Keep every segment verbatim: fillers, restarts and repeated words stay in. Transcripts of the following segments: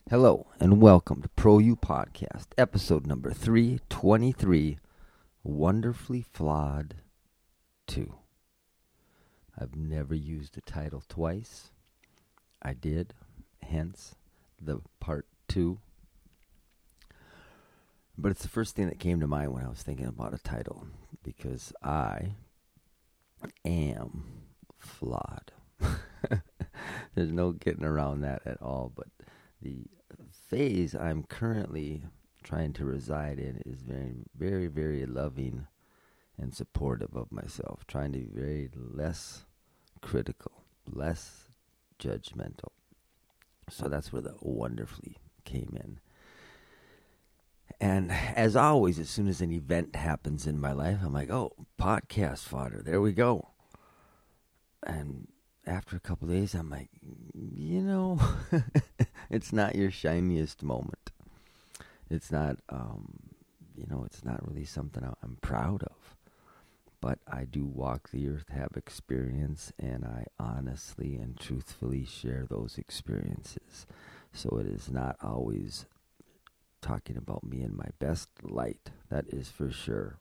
Hello and welcome to Pro U Podcast, episode number three twenty-three, Wonderfully Flawed two. I've never used the title twice. I did, hence the part two. But it's the first thing that came to mind when I was thinking about a title, because I am flawed. There's no getting around that at all, but the phase I'm currently trying to reside in is very, very, very loving and supportive of myself, trying to be very less critical, less judgmental. So that's where the wonderfully came in. And as always, as soon as an event happens in my life, I'm like, oh, podcast fodder, there we go. And after a couple of days, I'm like, you know, it's not your shiniest moment. It's not, um, you know, it's not really something I'm proud of. But I do walk the earth, have experience, and I honestly and truthfully share those experiences. So it is not always talking about me in my best light. That is for sure.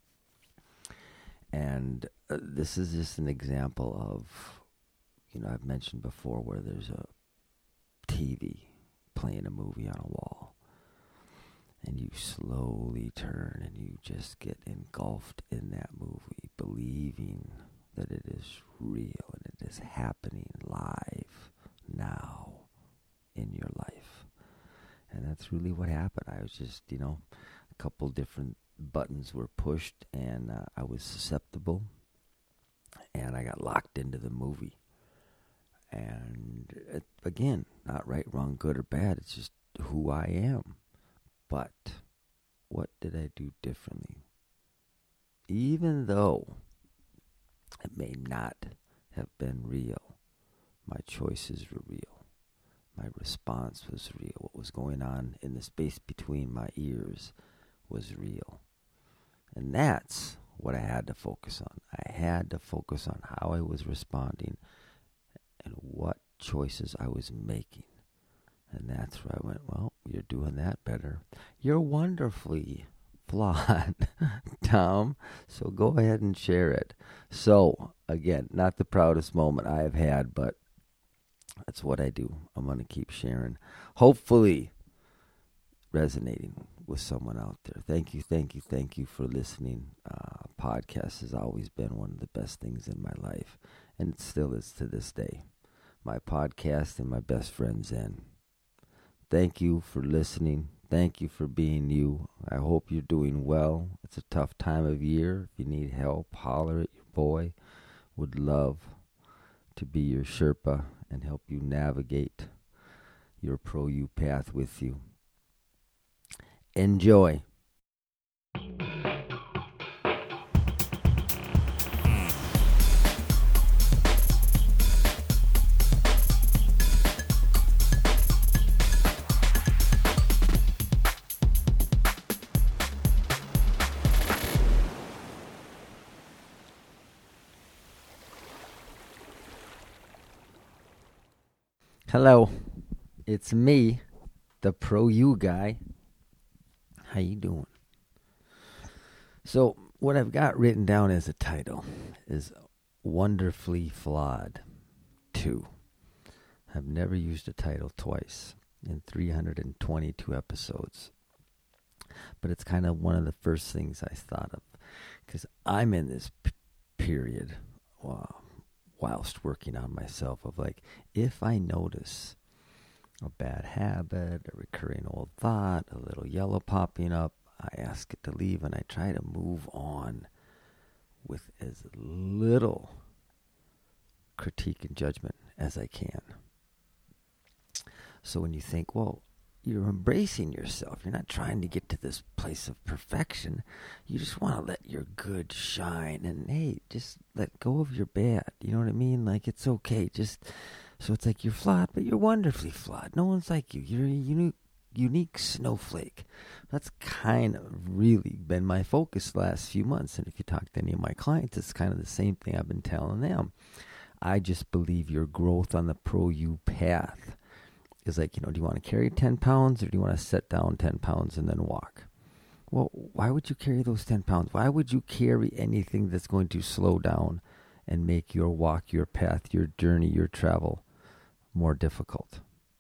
And uh, this is just an example of, you know, I've mentioned before where there's a T V playing a movie on a wall. And you slowly turn and you just get engulfed in that movie, believing that it is real and it is happening live now in your life. And that's really what happened. I was just, you know, a couple different buttons were pushed and uh, I was susceptible and I got locked into the movie. And it, again, not right, wrong, good, or bad. It's just who I am. But what did I do differently? Even though it may not have been real, my choices were real. My response was real. What was going on in the space between my ears was real. And that's what I had to focus on. I had to focus on how I was responding and what choices I was making. And that's where I went, well, you're doing that better. You're wonderfully flawed, Tom. So go ahead and share it. So, again, not the proudest moment I have had, but that's what I do. I'm going to keep sharing. Hopefully resonating with someone out there. Thank you, thank you, thank you for listening. Uh, podcast has always been one of the best things in my life, and it still is to this day. My podcast and my best friend Zen. Thank you for listening. Thank you for being you. I hope you're doing well. It's a tough time of year. If you need help, holler at your boy. Would love to be your Sherpa and help you navigate your Pro U path with you. Enjoy. Hello, it's me, the Pro U guy. How you doing? So, what I've got written down as a title is Wonderfully Flawed two. I've never used a title twice in three hundred twenty-two episodes. But it's kind of one of the first things I thought of. Because I'm in this p- period, wow, whilst working on myself, of like, if I notice a bad habit, a recurring old thought, a little yellow popping up, I ask it to leave and I try to move on with as little critique and judgment as I can. So when you think, well, you're embracing yourself, you're not trying to get to this place of perfection, you just want to let your good shine, and hey, just let go of your bad, you know what I mean? Like, it's okay, just, so it's like you're flawed, but you're wonderfully flawed. No one's like you. You're a unique, unique snowflake. That's kind of really been my focus the last few months, and if you talk to any of my clients, it's kind of the same thing I've been telling them. I just believe your growth on the Pro U path is like, you know, do you want to carry ten pounds or do you want to set down ten pounds and then walk? Well, why would you carry those ten pounds? Why would you carry anything that's going to slow down and make your walk, your path, your journey, your travel more difficult?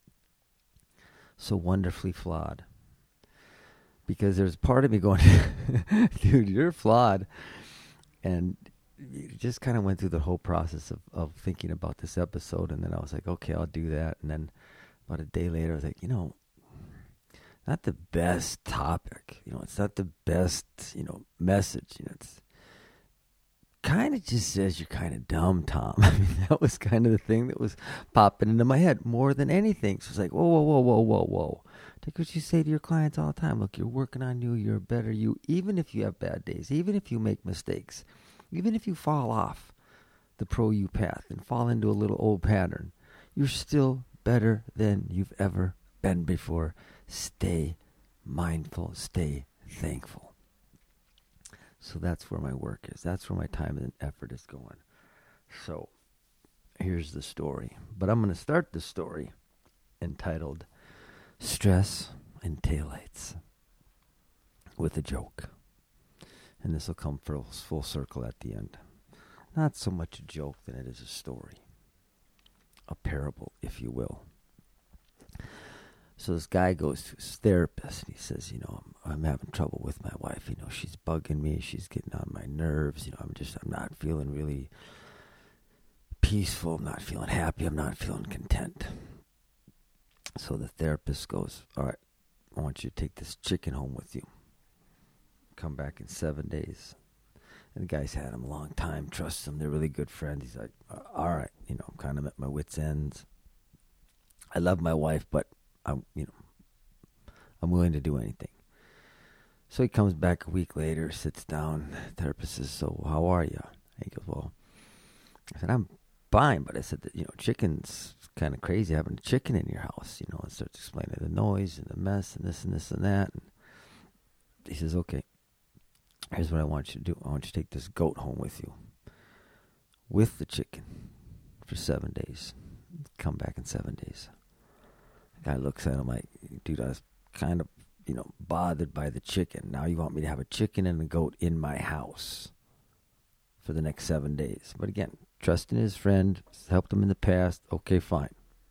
So wonderfully flawed. Because there's part of me going, dude, you're flawed. And it just kind of went through the whole process of, of thinking about this episode. And then I was like, okay, I'll do that. And then about a day later, I was like, you know, not the best topic. You know, it's not the best, you know, message. You know, it's kind of just says you're kind of dumb, Tom. I mean, that was kind of the thing that was popping into my head more than anything. So it's like, whoa, whoa, whoa, whoa, whoa, whoa. Take what you say to your clients all the time. Look, you're working on you. You're a better you. Even if you have bad days, even if you make mistakes, even if you fall off the pro you path and fall into a little old pattern, you're still better than you've ever been before. Stay mindful. Stay thankful. So that's where my work is. That's where my time and effort is going. So here's the story. But I'm going to start the story entitled Stress and Taillights with a joke. And this will come full, full circle at the end. Not so much a joke than it is a story. A parable, if you will. So this guy goes to his therapist and he says, you know, I'm, I'm having trouble with my wife. You know, she's bugging me. She's getting on my nerves. You know, I'm just, I'm not feeling really peaceful. I'm not feeling happy. I'm not feeling content. So the therapist goes, all right, I want you to take this chicken home with you. Come back in seven days. And the guy's had him a long time, trusts him. They're really good friends. He's like, all right, you know, I'm kind of at my wit's ends. I love my wife, but I'm, you know, I'm willing to do anything. So he comes back a week later, sits down. The therapist says, so how are you? And he goes, well, I said, I'm fine, but I said that, you know, chicken's kind of crazy having a chicken in your house, you know, and starts explaining the noise and the mess and this and this and that. And he says, okay, here's what I want you to do. I want you to take this goat home with you with the chicken for seven days. Come back in seven days. The guy looks at him like, dude, I was kind of, you know, bothered by the chicken. Now you want me to have a chicken and a goat in my house for the next seven days. But again, trusting his friend, helped him in the past. Okay, fine.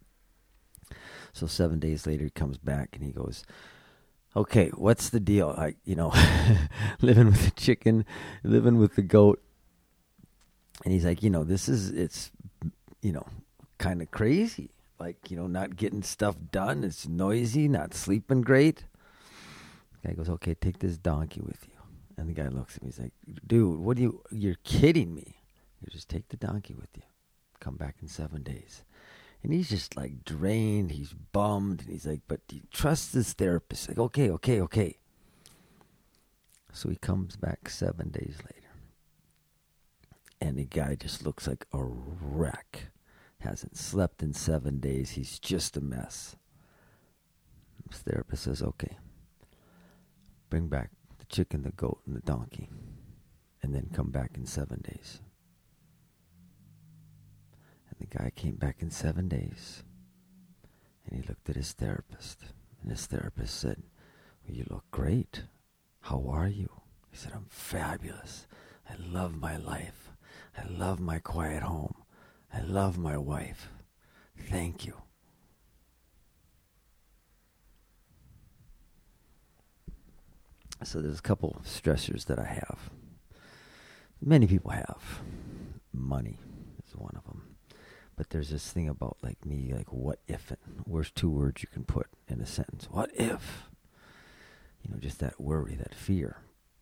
So seven days later, he comes back and he goes, okay, what's the deal? I, you know, living with the chicken, living with the goat. And he's like, you know, this is, it's, you know, kind of crazy. Like, you know, not getting stuff done. It's noisy, not sleeping great. The guy goes, okay, take this donkey with you. And the guy looks at me. He's like, dude, what do you, you're kidding me. You just take the donkey with you. Come back in seven days. And he's just like drained. He's bummed. And he's like, but do you trust this therapist? Like, okay, okay, okay. So he comes back seven days later. And the guy just looks like a wreck. Hasn't slept in seven days. He's just a mess. This therapist says, okay, bring back the chicken, the goat, and the donkey. And then come back in seven days. And the guy came back in seven days. And he looked at his therapist. And his therapist said, well, you look great. How are you? He said, I'm fabulous. I love my life. I love my quiet home. I love my wife. Thank you. So there's a couple of stressors that I have. Many people have. Money is one of them. But there's this thing about like me, like what if it? Where's two words you can put in a sentence? What if? You know, just that worry, that fear.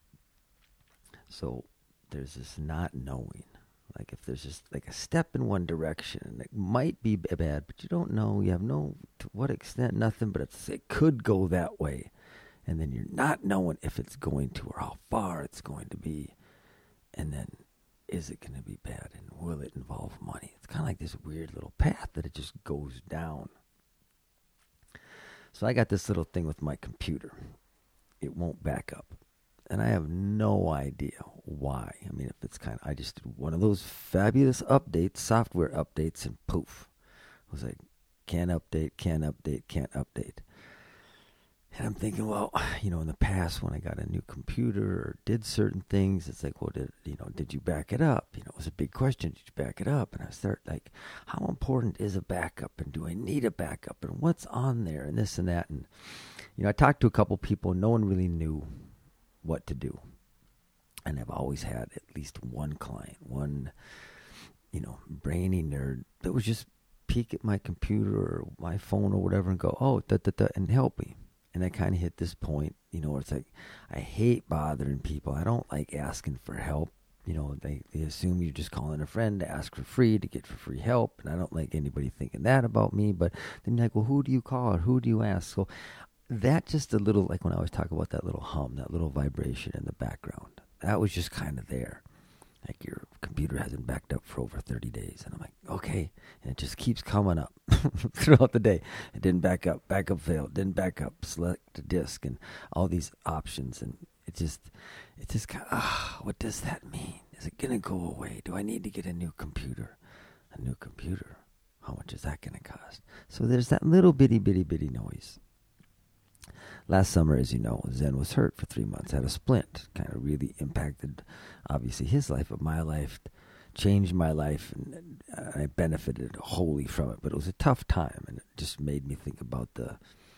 So there's this not knowing. Like if there's just like a step in one direction, and it might be bad, but you don't know. You have no, to what extent, nothing, but it's, it could go that way. And then you're not knowing if it's going to or how far it's going to be. And then is it going to be bad? And will it involve money? It's kind of like this weird little path that it just goes down. So I got this little thing with my computer. It won't back up. And I have no idea why. I mean, if it's kind of, I just did one of those fabulous updates, software updates, and poof. I was like, can't update, can't update, can't update. And I'm thinking, well, you know, in the past when I got a new computer or did certain things, it's like, well, did, you know, did you back it up? You know, it was a big question. Did you back it up? And I start like, how important is a backup? And do I need a backup? And what's on there? And this and that. And, you know, I talked to a couple people. No one really knew what to do. And I've always had at least one client, one, you know, brainy nerd that was just peek at my computer or my phone or whatever and go, oh, da, da, da, and help me. And I kind of hit this point, you know, where it's like, I hate bothering people. I don't like asking for help. You know, they, they assume you're just calling a friend to ask for free, to get for free help. And I don't like anybody thinking that about me. But then you're like, well, who do you call or who do you ask? So that just a little, like when I always talk about that little hum, that little vibration in the background, that was just kind of there. Like your computer hasn't backed up for over thirty days. And I'm like, okay. And it just keeps coming up throughout the day. It didn't back up. Backup failed. Didn't back up. Select the disk and all these options. And it just, it just kind of, ah, what does that mean? Is it going to go away? Do I need to get a new computer? A new computer. How much is that going to cost? So there's that little bitty, bitty, bitty noise. Last summer, as you know, Zen was hurt for three months, had a splint, kind of really impacted, obviously, his life, but my life, changed my life, and I benefited wholly from it. But it was a tough time, and it just made me think about the,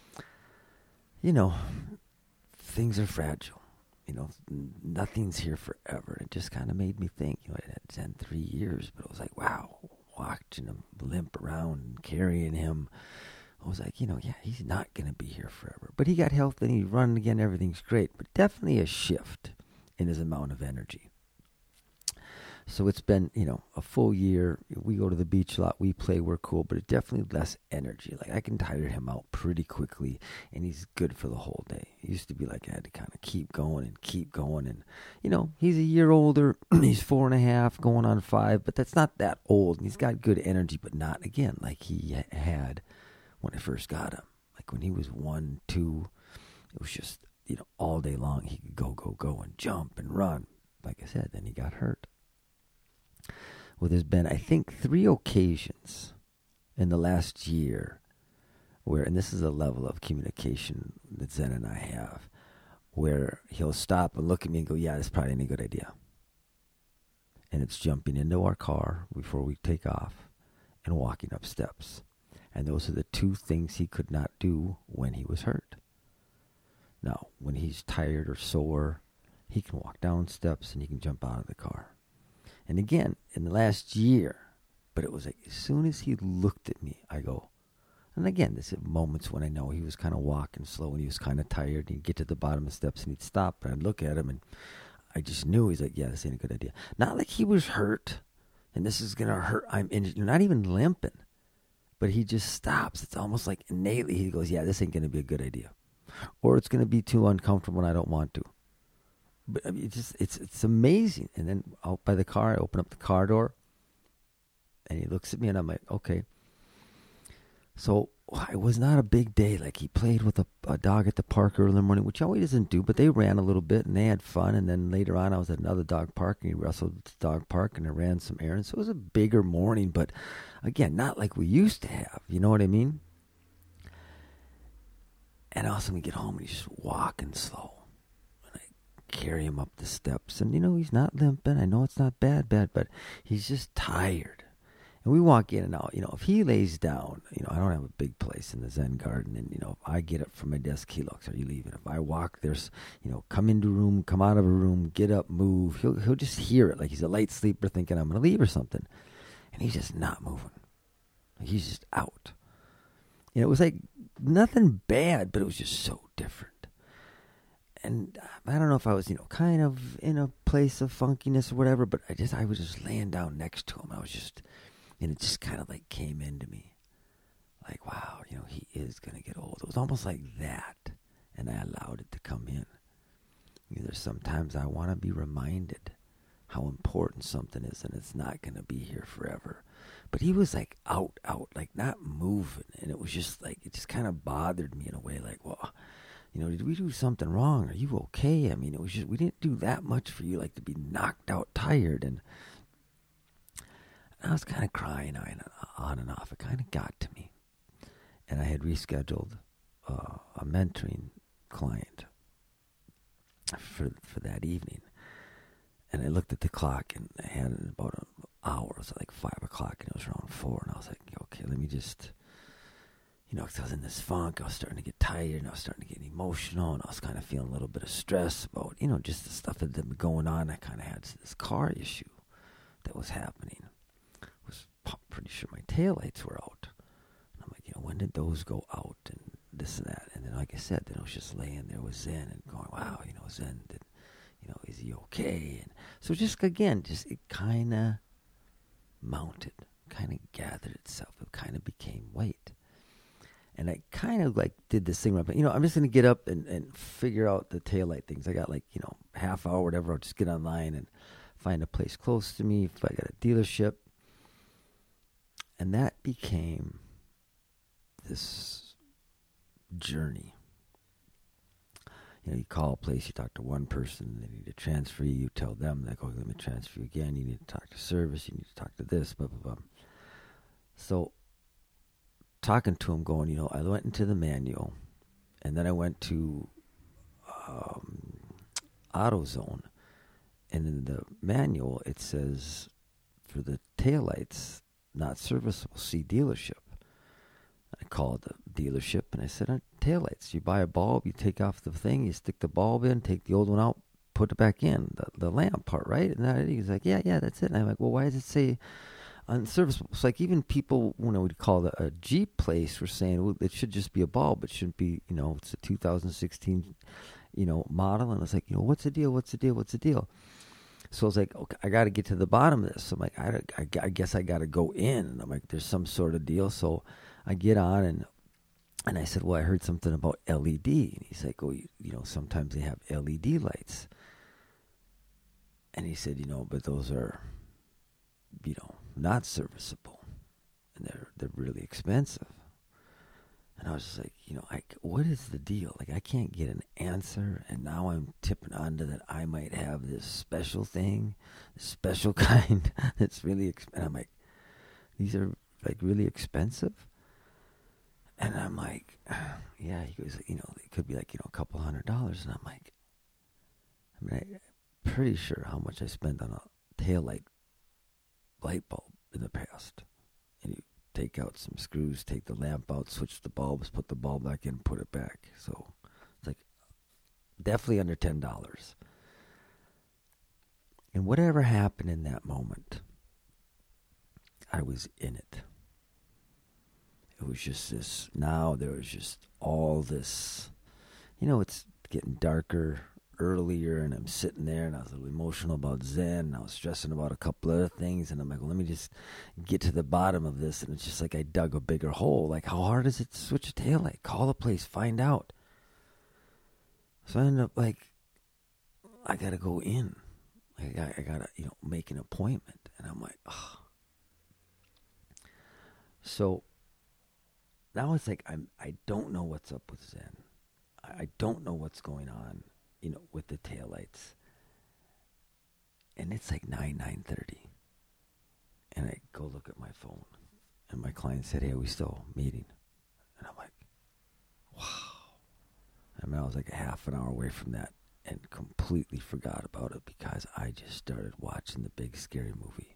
you know, things are fragile. You know, nothing's here forever. It just kind of made me think, you know, I had Zen three years, but it was like, wow, watching him limp around and carrying him, I was like, you know, yeah, he's not going to be here forever. But he got healthy and he's running again. Everything's great. But definitely a shift in his amount of energy. So it's been, you know, a full year. We go to the beach a lot. We play. We're cool. But it's definitely less energy. Like I can tire him out pretty quickly. And he's good for the whole day. It used to be like I had to kind of keep going and keep going. And, you know, he's a year older. He's four and a half going on five. But that's not that old. And he's got good energy. But not, again, like he had when I first got him. Like when he was one, two, it was just, you know, all day long he could go, go, go and jump and run. Like I said, then he got hurt. Well, there's been, I think, three occasions in the last year where, and this is a level of communication that Zen and I have, where he'll stop and look at me and go, yeah, this probably ain't a good idea. And it's jumping into our car before we take off and walking up steps. And those are the two things he could not do when he was hurt. Now, when he's tired or sore, he can walk down steps and he can jump out of the car. And again, in the last year, but it was like as soon as he looked at me, I go, and again, there's moments when I know he was kind of walking slow and he was kind of tired. And he'd get to the bottom of the steps and he'd stop. And I'd look at him and I just knew he's like, yeah, this ain't a good idea. Not like he was hurt and this is going to hurt. I'm injured. You're not even limping. But he just stops. It's almost like innately he goes, yeah, this ain't going to be a good idea. Or it's going to be too uncomfortable and I don't want to. But I mean, it's just, it's it's amazing. And then out by the car, I open up the car door. And he looks at me and I'm like, okay. So it was not a big day. Like he played with a, a dog at the park early in the morning, which he always doesn't do. But they ran a little bit and they had fun. And then later on, I was at another dog park and he wrestled at the dog park and I ran some errands. So it was a bigger morning. But again, not like we used to have. You know what I mean? And also we get home and he's just walking slow. And I carry him up the steps. And, you know, he's not limping. I know it's not bad, bad, but he's just tired. And we walk in and out. You know, if he lays down, you know, I don't have a big place in the Zen garden. And, you know, if I get up from my desk, he looks, are you leaving? If I walk, there's, you know, come into a room, come out of a room, get up, move. He'll, he'll just hear it like he's a light sleeper thinking I'm going to leave or something. And he's just not moving. Like he's just out. You know, it was like nothing bad, but it was just so different. And I don't know if I was, you know, kind of in a place of funkiness or whatever, but I just, I was just laying down next to him. I was just, and it just kind of like came into me. Like, wow, you know, he is going to get old. It was almost like that. And I allowed it to come in. You know, there's sometimes I want to be reminded how important something is, and it's not going to be here forever. But he was like out, out, like not moving. And it was just like, it just kind of bothered me in a way. Like, well, you know, did we do something wrong? Are you okay? I mean, it was just, we didn't do that much for you, like to be knocked out tired. And I was kind of crying on and off. It kind of got to me. And I had rescheduled uh, a mentoring client for for that evening. And I looked at the clock, and I had it about an hour. It was like five o'clock, and it was around four. And I was like, okay, let me just, you know, because I was in this funk. I was starting to get tired, and I was starting to get emotional, and I was kind of feeling a little bit of stress about, you know, just the stuff that had been going on. I kind of had this car issue that was happening. I was pretty sure my taillights were out. And I'm like, you know, when did those go out, and this and that? And then, like I said, then I was just laying there with Zen and going, wow, you know, Zen, did, you know, is he okay? And so just, again, just it kind of mounted, kind of gathered itself. It kind of became weight. And I kind of like did this thing, but you know, I'm just going to get up and, and figure out the taillight things. I got like, you know, half hour, whatever. I'll just get online and find a place close to me. If I got a dealership. And that became this journey. You know, you call a place, you talk to one person, they need to transfer you, you tell them, they go, let me transfer you again, you need to talk to service, you need to talk to this, blah, blah, blah. So, talking to him, going, you know, I went into the manual, and then I went to um, AutoZone, and in the manual, it says, for the taillights, not serviceable, see dealership. I called the dealership, and I said, uh, taillights. You buy a bulb, you take off the thing, you stick the bulb in, take the old one out, put it back in, the, the lamp part, right? And that, he's like, yeah, yeah, that's it. And I'm like, well, why does it say unserviceable? It's like even people, when I would call it a Jeep place, were saying, well, it should just be a bulb. It shouldn't be, you know, it's a two thousand sixteen, you know, model. And I was like, you know, what's the deal? What's the deal? What's the deal? So I was like, okay, I got to get to the bottom of this. So I'm like, I, I, I guess I got to go in. And I'm like, there's some sort of deal. So I get on, and and I said, well, I heard something about L E D. And he's like, oh, you, you know, sometimes they have L E D lights. And he said, you know, but those are, you know, not serviceable. And they're they're really expensive. And I was just like, you know, I, what is the deal? Like, I can't get an answer, and now I'm tipping onto that I might have this special thing, this special kind that's really expensive. And I'm like, these are, like, really expensive? And I'm like, yeah. He goes, you know, it could be, like, you know, a couple hundred dollars. And I'm like, I mean, I'm pretty sure how much I spent on a taillight light bulb in the past. And you take out some screws, take the lamp out, switch the bulbs, put the bulb back in, put it back. So it's like definitely under ten dollars. And whatever happened in that moment, I was in it. It was just this, now there was just all this, you know, it's getting darker earlier, and I'm sitting there, and I was a little emotional about Zen, and I was stressing about a couple other things, and I'm like, well, let me just get to the bottom of this. And it's just like I dug a bigger hole. Like, how hard is it to switch a taillight? Call the place, find out. So I ended up like, I gotta go in. I got, I gotta, you know, make an appointment. And I'm like, oh. So now it's like I'm, I don't know what's up with Zen. I, I don't know what's going on, you know, with the taillights. And it's like nine, nine thirty. And I go look at my phone. And my client said, hey, are we still meeting? And I'm like, wow. I mean, I was like a half an hour away from that and completely forgot about it because I just started watching the big scary movie.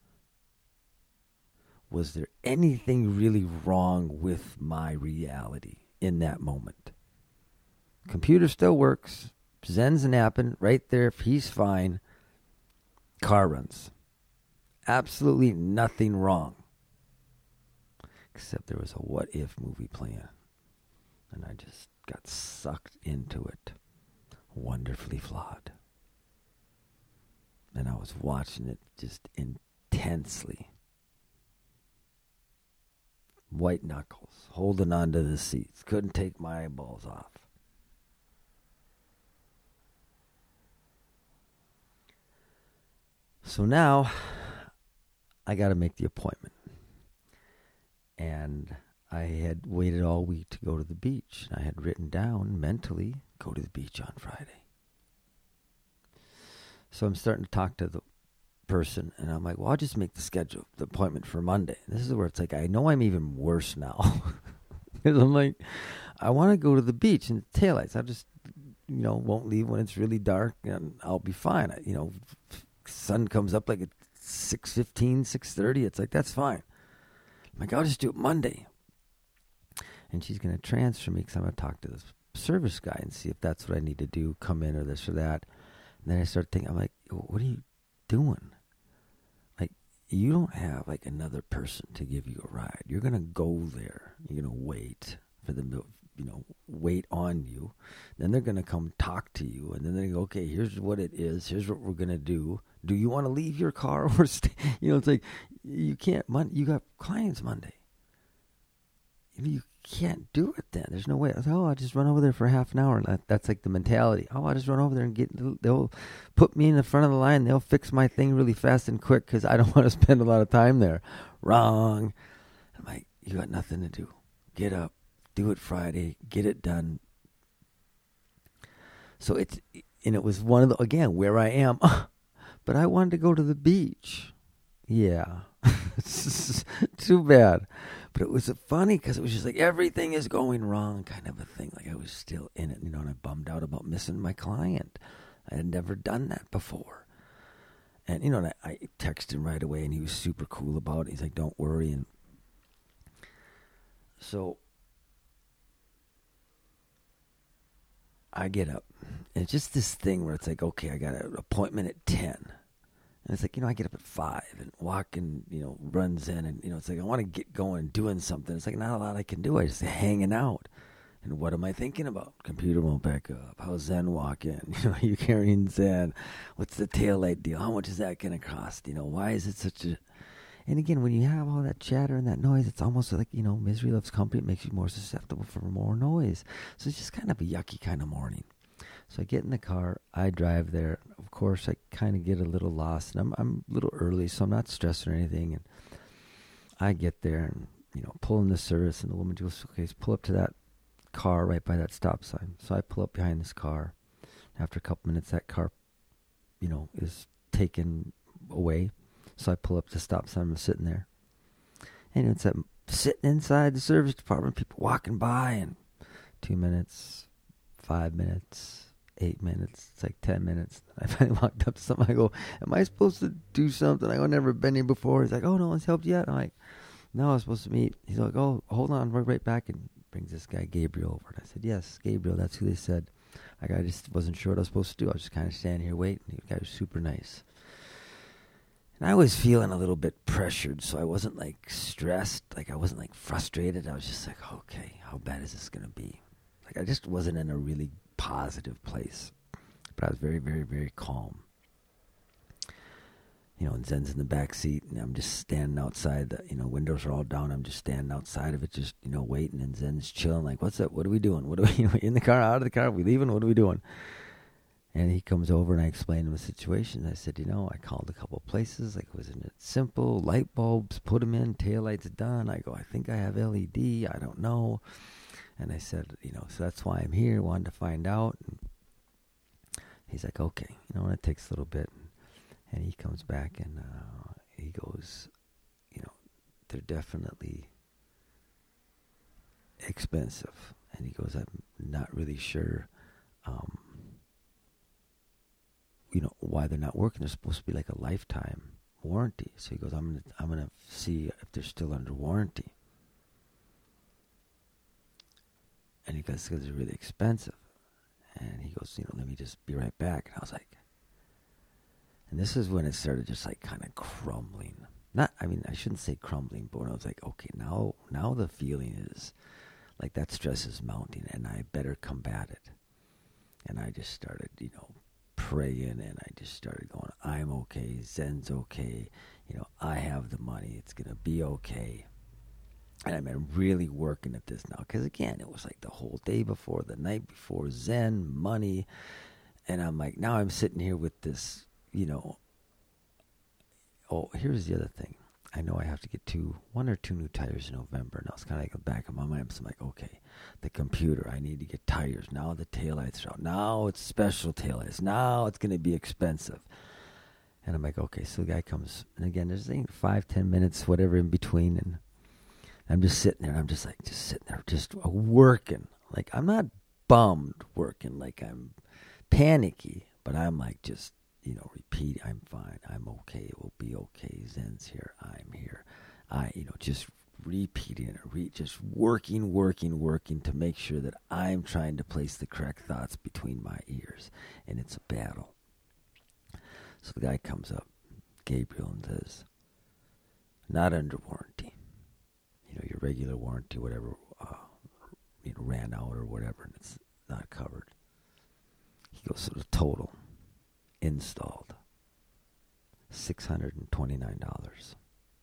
Was there anything really wrong with my reality in that moment? Computer still works. Zen's napping right there. If he's fine, car runs. Absolutely nothing wrong. Except there was a what if movie playing. And I just got sucked into it. Wonderfully flawed. And I was watching it just intensely. White knuckles, holding on to the seats. Couldn't take my eyeballs off. So now, I got to make the appointment. And I had waited all week to go to the beach. I had written down mentally, go to the beach on Friday. So I'm starting to talk to the person, and I'm like, well, I'll just make the schedule, the appointment for Monday. And this is where it's like, I know I'm even worse now. Because I'm like, I want to go to the beach and the taillights. I just, you know, won't leave when it's really dark, and I'll be fine. I, you know, sun comes up like at six fifteen, six thirty. It's like, that's fine. I'm like, I'll just do it Monday. And she's going to transfer me because I'm going to talk to the service guy and see if that's what I need to do, come in or this or that. And then I start thinking, I'm like, what are you doing? Like, you don't have like another person to give you a ride. You're going to go there. You're going to wait for them to, you know, wait on you. Then they're going to come talk to you. And then they go, okay, here's what it is. Here's what we're going to do. Do you want to leave your car or stay? You know, it's like, you can't, you got clients Monday. You can't do it then. There's no way. I was like, oh, I'll just run over there for half an hour. And that, that's like the mentality. Oh, I'll just run over there and get, they'll put me in the front of the line. They'll fix my thing really fast and quick because I don't want to spend a lot of time there. Wrong. I'm like, you got nothing to do. Get up, do it Friday, get it done. So it's, and it was one of the, again, where I am. But I wanted to go to the beach. Yeah. Too bad. But it was funny because it was just like everything is going wrong kind of a thing. Like I was still in it, you know, and I bummed out about missing my client. I had never done that before. And, you know, and I, I texted him right away and he was super cool about it. He's like, don't worry. And so I get up. And it's just this thing where it's like, okay, I got an appointment at ten. And it's like, you know, I get up at five and walk and, you know, runs in and, you know, it's like I want to get going doing something. It's like not a lot I can do. I just hanging out. And what am I thinking about? Computer won't back up. How's Zen walk in? You know, you carrying Zen? What's the taillight deal? How much is that going to cost? You know, why is it such a... And again, when you have all that chatter and that noise, it's almost like, you know, misery loves company. It makes you more susceptible for more noise. So it's just kind of a yucky kind of morning. So I get in the car, I drive there. Of course, I kind of get a little lost, and I'm I'm a little early, so I'm not stressed or anything. And I get there and, you know, pull in the service, and the woman goes, okay, so pull up to that car right by that stop sign. So I pull up behind this car. After a couple minutes, that car, you know, is taken away. So I pull up to the stop sign. I'm sitting there. And it's that sitting inside the service department, people walking by, and two minutes, five minutes, eight minutes, it's like ten minutes. I finally walked up to somebody. I go, am I supposed to do something? I go, I've never been here before. He's like, oh, no one's helped yet. I'm like, no, I was supposed to meet. He's like, oh, hold on, we're right back. And brings this guy, Gabriel, over. And I said, yes, Gabriel, that's who they said. Like, I just wasn't sure what I was supposed to do. I was just kind of standing here waiting. The guy was super nice. And I was feeling a little bit pressured, so I wasn't, like, stressed. Like, I wasn't, like, frustrated. I was just like, okay, how bad is this going to be? Like, I just wasn't in a really positive place. But I was very, very, very calm. You know, and Zen's in the back seat, and I'm just standing outside. The, you know, windows are all down. I'm just standing outside of it, just, you know, waiting. And Zen's chilling, like, what's up? What are we doing? What are we, you know, in the car, out of the car? Are we leaving? What are we doing? And he comes over, and I explained him the situation. I said, you know, I called a couple of places. Like, wasn't it simple? Light bulbs, put them in, taillights done. I go, I think I have L E D. I don't know. And I said, you know, so that's why I'm here. Wanted to find out. And he's like, okay. You know, and it takes a little bit. And he comes back and uh, he goes, you know, they're definitely expensive. And he goes, I'm not really sure, um, you know, why they're not working. They're supposed to be like a lifetime warranty. So he goes, I'm gonna, I'm gonna see if they're still under warranty. And he goes, because they're really expensive. And he goes, you know, let me just be right back. And I was like, and this is when it started just like kind of crumbling. Not, I mean, I shouldn't say crumbling, but when I was like, okay, now, now the feeling is like that stress is mounting and I better combat it. And I just started, you know, praying and I just started going, I'm okay. Zen's okay. You know, I have the money. It's going to be okay. And I've been really working at this now. Because, again, it was like the whole day before, the night before, Zen, money. And I'm like, now I'm sitting here with this, you know. Oh, here's the other thing. I know I have to get two, one or two new tires in November. And I was kind of like the back of my mind. So I'm like, okay, the computer, I need to get tires. Now the taillights are out. Now it's special taillights. Now it's going to be expensive. And I'm like, okay, so the guy comes. And again, there's like five, ten minutes, whatever in between. And I'm just sitting there, and I'm just like, just sitting there, just working. Like, I'm not bummed working, like I'm panicky, but I'm like just, you know, repeat, I'm fine, I'm okay, it will be okay, Zen's here, I'm here. I, you know, just repeating it, re- just working, working, working to make sure that I'm trying to place the correct thoughts between my ears. And it's a battle. So the guy comes up, Gabriel, and says, not under warranty. You know, your regular warranty, whatever, uh, you know, ran out or whatever, and it's not covered. He goes, so the total installed, six hundred twenty-nine dollars.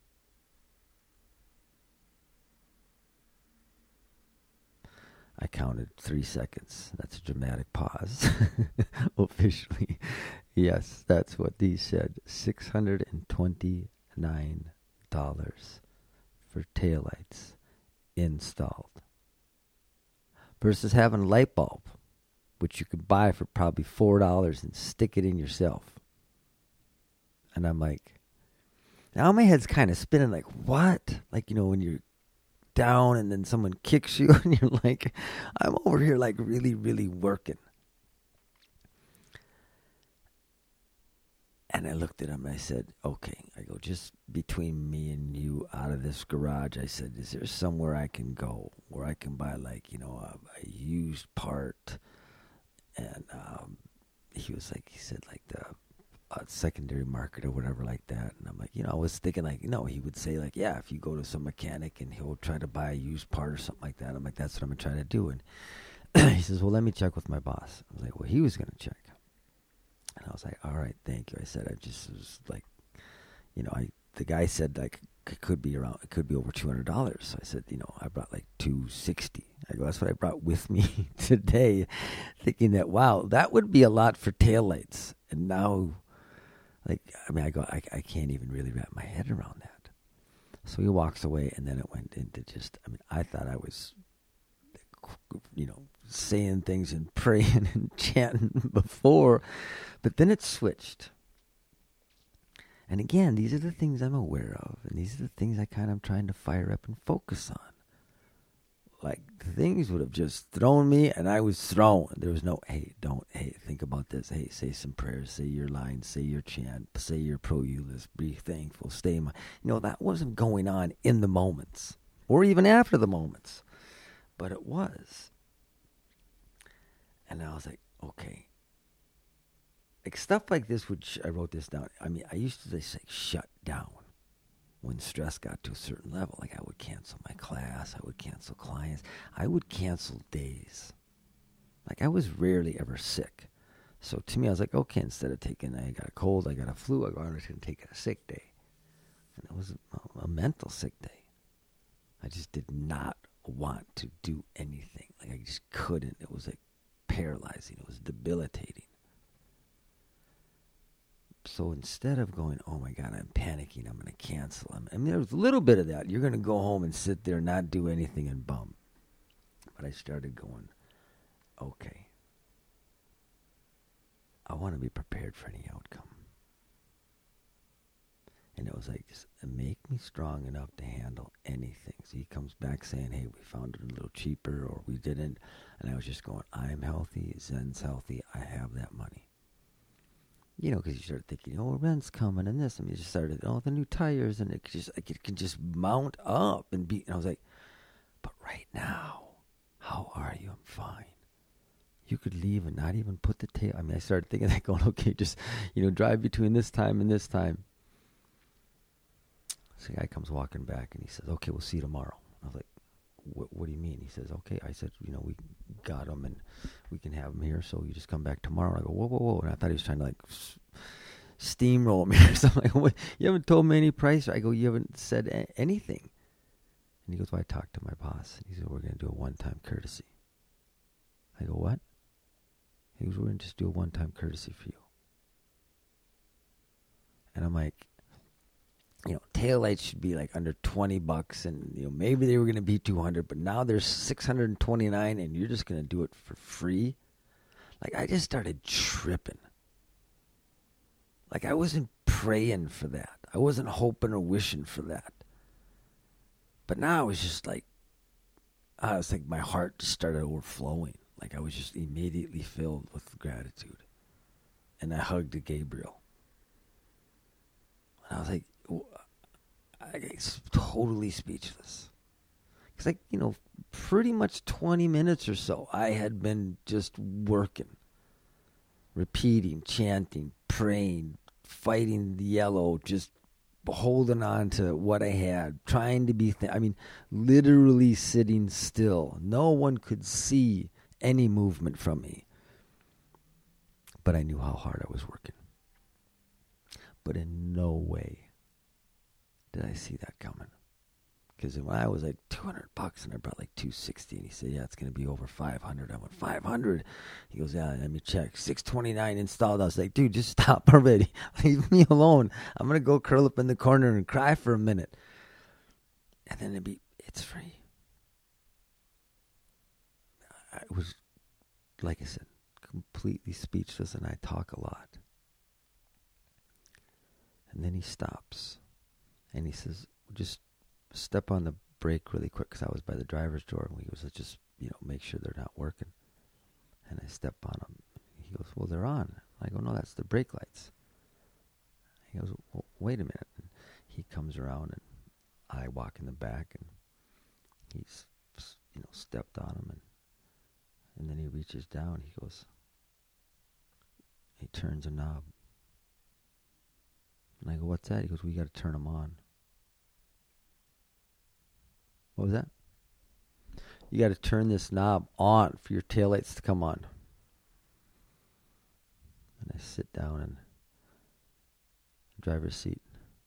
I counted three seconds. That's a dramatic pause. Officially, yes, that's what he said. six hundred twenty-nine dollars for taillights installed. Versus having a light bulb, which you could buy for probably four dollars and stick it in yourself. And I'm like, now my head's kind of spinning like, what? Like, you know, when you're down and then someone kicks you and you're like, I'm over here like really, really working. And I looked at him and I said, okay, I go, just between me and you out of this garage, I said, is there somewhere I can go where I can buy like, you know, a, a used part? And um, he was like, he said like the uh, secondary market or whatever like that. And I'm like, you know, I was thinking like, you know, he would say like, yeah, if you go to some mechanic and he'll try to buy a used part or something like that. I'm like, that's what I'm going to try to do. And he says, well, let me check with my boss. I was like, well, he was going to check. And I was like, all right, thank you. I said, I just was like, you know, I the guy said like it could be around, it could be over two hundred dollars. So I said, you know, I brought like two sixty. I go, that's what I brought with me today, thinking that, wow, that would be a lot for taillights. And now, like, I mean, I go, I, I can't even really wrap my head around that. So he walks away, and then it went into just, I mean, I thought I was, you know, saying things and praying and chanting before, but then it switched. And again, these are the things I'm aware of, and these are the things I kind of trying to fire up and focus on. Like, things would have just thrown me, and I was thrown. There was no, hey, don't, hey, think about this. Hey, say some prayers, say your lines, say your chant, say your pro Eulis, be thankful, stay in my... You know, that wasn't going on in the moments, or even after the moments. But it was. And I was like, okay. Like, stuff like this, which I wrote this down. I mean, I used to just like shut down when stress got to a certain level. Like, I would cancel my class. I would cancel clients. I would cancel days. Like, I was rarely ever sick. So to me, I was like, okay, instead of taking, I got a cold, I got a flu, I was going to take a sick day. And it was a, a mental sick day. I just did not want to do anything. Like, I just couldn't. It was like paralyzing. It was debilitating. So instead of going, oh my God, I'm panicking, I'm going to cancel. I mean, there was a little bit of that. You're going to go home and sit there and not do anything and bum. But I started going, okay, I want to be prepared for any outcome. And it was like, just make me strong enough to handle anything. So he comes back saying, hey, we found it a little cheaper, or we didn't. And I was just going, I'm healthy, Zen's healthy, I have that money. You know, because you start thinking, oh, rent's coming and this. And you just started, oh, the new tires. And it just like, it can just mount up and be. And I was like, but right now, how are you? I'm fine. You could leave and not even put the tail. I mean, I started thinking that going, okay, just, you know, drive between this time and this time. So the guy comes walking back and he says, okay, we'll see you tomorrow. I was like, what, what do you mean? He says, okay. I said, you know, we got him and we can have him here, so you just come back tomorrow. And I go, whoa, whoa, whoa. And I thought he was trying to like s- steamroll me or something. Like, what? You haven't told me any price. I go, you haven't said a- anything. And he goes, well, I talked to my boss. And he said, we're going to do a one-time courtesy. I go, what? He goes, we're going to just do a one-time courtesy for you. And I'm like, you know, taillights should be like under twenty bucks, and you know maybe they were going to be two hundred, but now there's six hundred twenty-nine, and you're just going to do it for free. Like, I just started tripping. Like, I wasn't praying for that. I wasn't hoping or wishing for that. But now it was just like, I was like, my heart just started overflowing. Like I was just immediately filled with gratitude. And I hugged Gabriel. And I was like, I was totally speechless. Because like, you know, pretty much twenty minutes or so, I had been just working. Repeating, chanting, praying, fighting the yellow, just holding on to what I had, trying to be, th- I mean, literally sitting still. No one could see any movement from me. But I knew how hard I was working. But in no way did I see that coming. Because when I was like two hundred bucks and I brought like two sixty, and he said, yeah, it's going to be over five hundred. I went, five hundred? He goes, yeah, let me check. six twenty-nine installed. I was like, dude, just stop already. Leave me alone. I'm going to go curl up in the corner and cry for a minute. And then it'd be, it's free. I was, like I said, completely speechless, and I talk a lot. And then he stops, and he says, just step on the brake really quick, because I was by the driver's door, and he goes, let's just, you know, make sure they're not working. And I step on them. He goes, well, they're on. I go, no, that's the brake lights. He goes, well, wait a minute. And he comes around, and I walk in the back, and he's, you know, stepped on them, and and then he reaches down. He goes, he turns a knob. And I go, what's that? He goes, we got to turn them on. What was that? You got to turn this knob on for your taillights to come on. And I sit down in the driver's seat.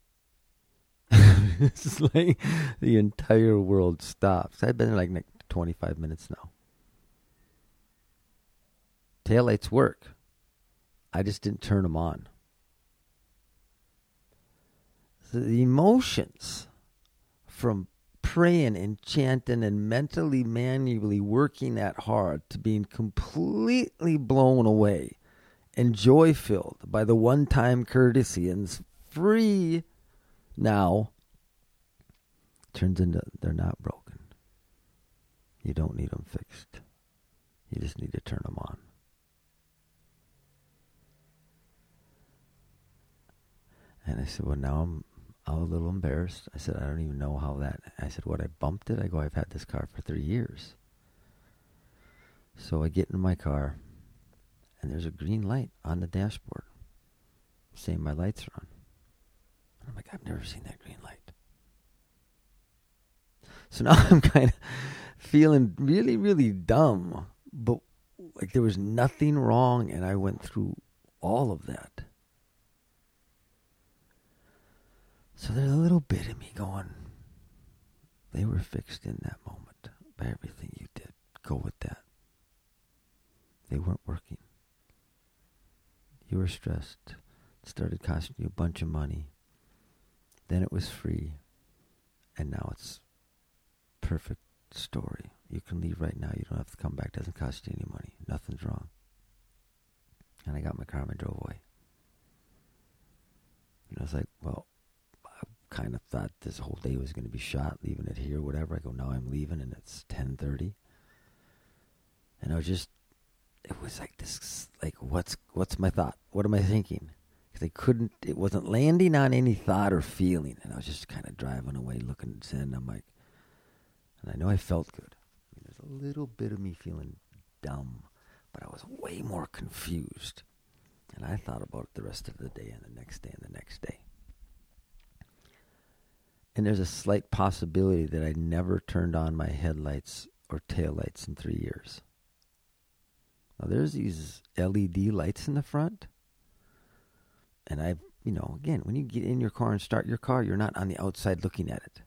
It's like the entire world stops. I've been there like, like twenty-five minutes now. Taillights work. I just didn't turn them on. So the emotions from praying and chanting and mentally, manually working that hard to being completely blown away and joy-filled by the one-time courtesy and free now turns into they're not broken. You don't need them fixed. You just need to turn them on. And I said, well, now I'm, I'm a little embarrassed. I said, I don't even know how that... I said, what, I bumped it? I go, I've had this car for three years. So I get in my car, and there's a green light on the dashboard saying my lights are on. And I'm like, I've never seen that green light. So now I'm kind of feeling really, really dumb. But like there was nothing wrong, and I went through all of that. So there's a little bit of me going, they were fixed in that moment by everything you did. Go with that. They weren't working. You were stressed. It started costing you a bunch of money. Then it was free. And now it's perfect story. You can leave right now. You don't have to come back. It doesn't cost you any money. Nothing's wrong. And I got my car and I drove away. And I was like, well, kind of thought this whole day was going to be shot, leaving it here, whatever. I go, now I'm leaving, and it's ten thirty. And I was just, it was like this, like, what's what's my thought? What am I thinking? Because I couldn't, it wasn't landing on any thought or feeling. And I was just kind of driving away, looking at Zen. I'm like, and I know I felt good. I mean, there's a little bit of me feeling dumb, but I was way more confused. And I thought about it the rest of the day and the next day and the next day. And there's a slight possibility that I never turned on my headlights or taillights in three years. Now, there's these L E D lights in the front. And I, you know, again, when you get in your car and start your car, you're not on the outside looking at it.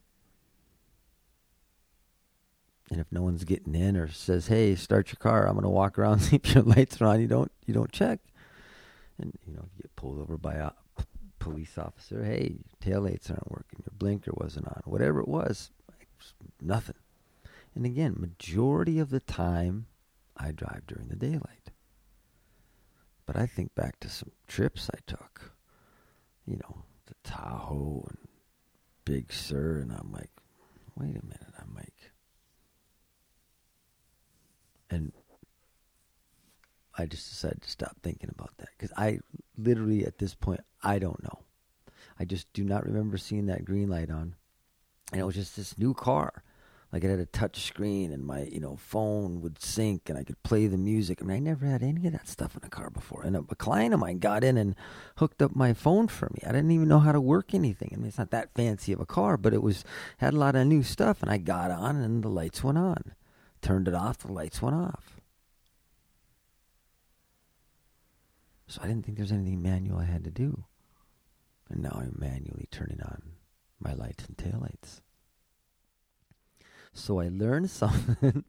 And if no one's getting in or says, hey, start your car, I'm going to walk around and see if your lights are on, you don't, you don't check. And, you know, you get pulled over by a police officer, hey, taillights aren't working, your blinker wasn't on, whatever it was, nothing. And again, majority of the time, I drive during the daylight. But I think back to some trips I took, you know, to Tahoe and Big Sur, and I'm like, wait a minute, I'm like, and I just decided to stop thinking about that because I literally at this point, I don't know. I just do not remember seeing that green light on. And it was just this new car. Like it had a touch screen and my, you know, phone would sync and I could play the music. I mean, I never had any of that stuff in a car before. And a, a client of mine got in and hooked up my phone for me. I didn't even know how to work anything. I mean, it's not that fancy of a car, but it was had a lot of new stuff. And I got on and the lights went on. Turned it off, the lights went off. So I didn't think there was anything manual I had to do. And now I'm manually turning on my lights and taillights. So I learned something.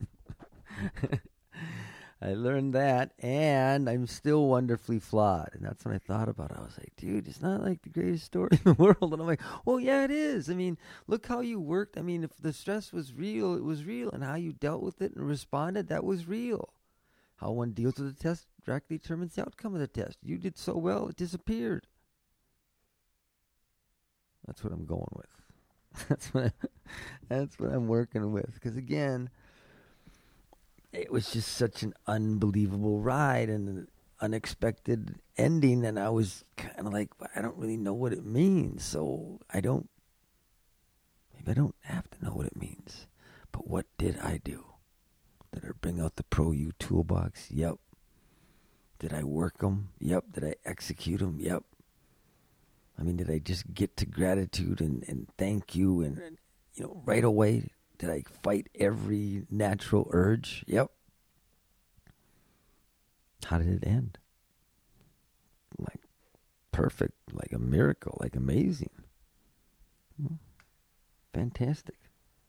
I learned that, and I'm still wonderfully flawed. And that's when I thought about it. I was like, dude, it's not like the greatest story in the world. And I'm like, well, yeah, it is. I mean, look how you worked. I mean, if the stress was real, it was real. And how you dealt with it and responded, that was real. How one deals with the test directly determines the outcome of the test. You did so well, it disappeared. That's what I'm going with. That's what I, that's what I'm working with. Because again, it was just such an unbelievable ride and an unexpected ending, and I was kind of like, I don't really know what it means, so I don't. Maybe I don't have to know what it means. But what did I do? Did I bring out the Pro U toolbox? Yep. Did I work them? Yep. Did I execute them? Yep. I mean, did I just get to gratitude and, and thank you and, you know, right away? Did I fight every natural urge? Yep. How did it end? Like, perfect, like a miracle, like amazing. Fantastic.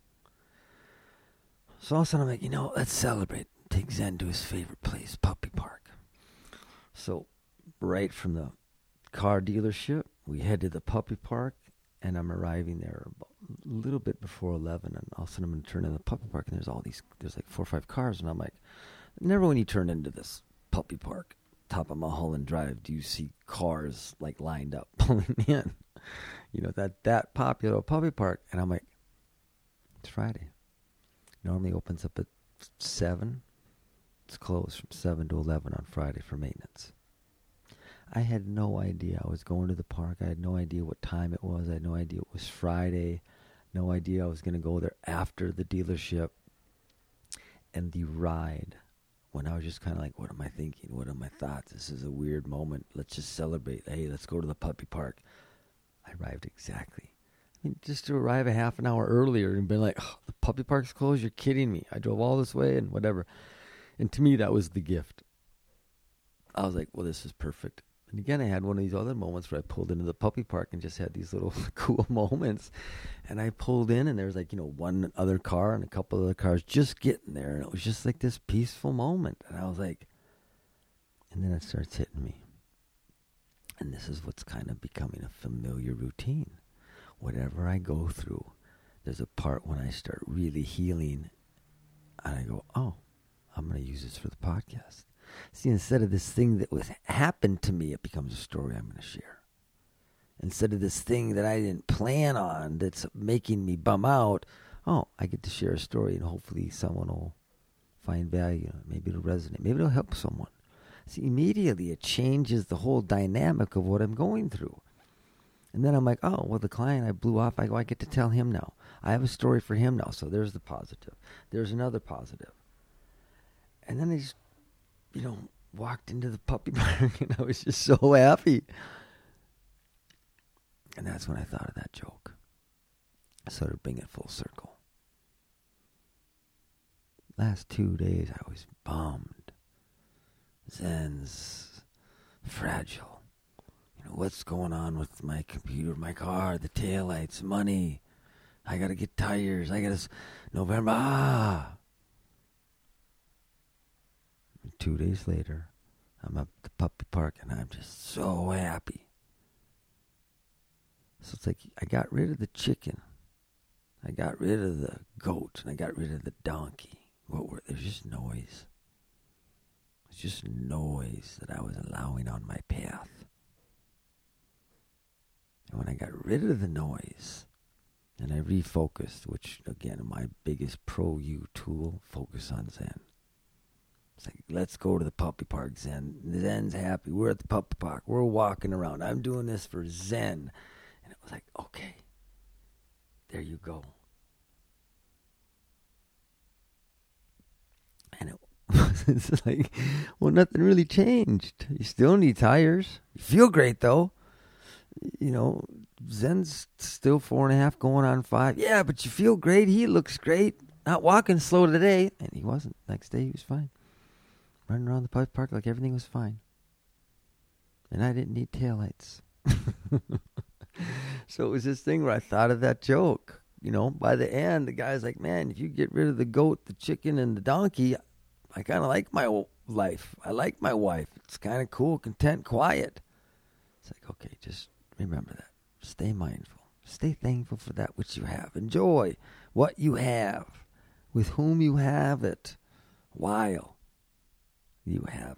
So all of a sudden I'm like, you know, let's celebrate. Take Zen to his favorite place, Puppy Park. So right from the car dealership, we head to the Puppy Park, and I'm arriving there a little bit before eleven, and all of a sudden I'm going to turn in the Puppy Park, and there's all these, there's like four or five cars, and I'm like, never when you turn into this Puppy Park, top of Mulholland Drive, do you see cars like lined up pulling in, you know, that, that popular Puppy Park, and I'm like, it's Friday. Normally opens up at seven. It's closed from seven to eleven on Friday for maintenance. I had no idea I was going to the park. I had no idea what time it was. I had no idea it was Friday. No idea I was going to go there after the dealership. And the ride, when I was just kind of like, what am I thinking? What are my thoughts? This is a weird moment. Let's just celebrate. Hey, let's go to the Puppy Park. I arrived exactly. I mean, just to arrive a half an hour earlier and be like, oh, the Puppy Park's closed? You're kidding me. I drove all this way and whatever. And to me, that was the gift. I was like, well, this is perfect. And again, I had one of these other moments where I pulled into the Puppy Park and just had these little cool moments. And I pulled in, and there was like, you know, one other car and a couple other cars just getting there. And it was just like this peaceful moment. And I was like, and then it starts hitting me. And this is what's kind of becoming a familiar routine. Whatever I go through, there's a part when I start really healing, and I go, oh, I'm going to use this for the podcast. See, instead of this thing that was happened to me, it becomes a story I'm going to share. Instead of this thing that I didn't plan on that's making me bum out, oh, I get to share a story, and hopefully someone will find value. Maybe it'll resonate. Maybe it'll help someone. See, immediately it changes the whole dynamic of what I'm going through. And then I'm like, oh, well, the client I blew off, I go, I get to tell him now. I have a story for him now. So there's the positive. There's another positive. And then I just, you know, walked into the Puppy Park, and I was just so happy. And that's when I thought of that joke. So to bring it full circle. Last two days, I was bummed. Zen's fragile. You know, what's going on with my computer, my car, the taillights, money. I got to get tires. I got to... November, ah... Two days later, I'm up at the Puppy Park, and I'm just so happy. So it's like I got rid of the chicken. I got rid of the goat, and I got rid of the donkey. What were there's just noise. It's just noise that I was allowing on my path. And when I got rid of the noise, And I refocused, which, again, my biggest pro-you tool, focus on Zen. It's like, let's go to the puppy park, Zen. Zen's happy. We're at the puppy park. We're walking around. I'm doing this for Zen. And it was like, okay, there you go. And it it's like, well, nothing really changed. You still need tires. You feel great, though. You know, Zen's still four and a half going on five. Yeah, but you feel great. He looks great. Not walking slow today. And he wasn't. Next day, he was fine. Running around the puppy park like everything was fine. And I didn't need taillights. So it was this thing where I thought of that joke. You know, by the end, the guy's like, man, if you get rid of the goat, the chicken, and the donkey, I kind of like my life. I like my wife. It's kind of cool, content, quiet. It's like, okay, just remember that. Stay mindful. Stay thankful for that which you have. Enjoy what you have, with whom you have it, while you have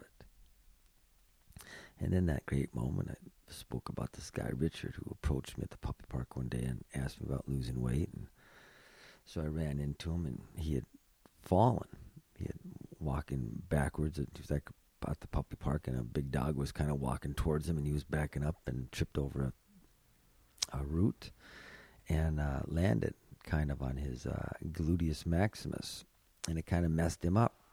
it. And in that great moment, I spoke about this guy, Richard, who approached me at the puppy park one day and asked me about losing weight. And so I ran into him, and he had fallen. He had walking backwards. He was like at the puppy park, and a big dog was kind of walking towards him, and he was backing up and tripped over a, a root and uh, landed kind of on his uh, gluteus maximus, and it kind of messed him up.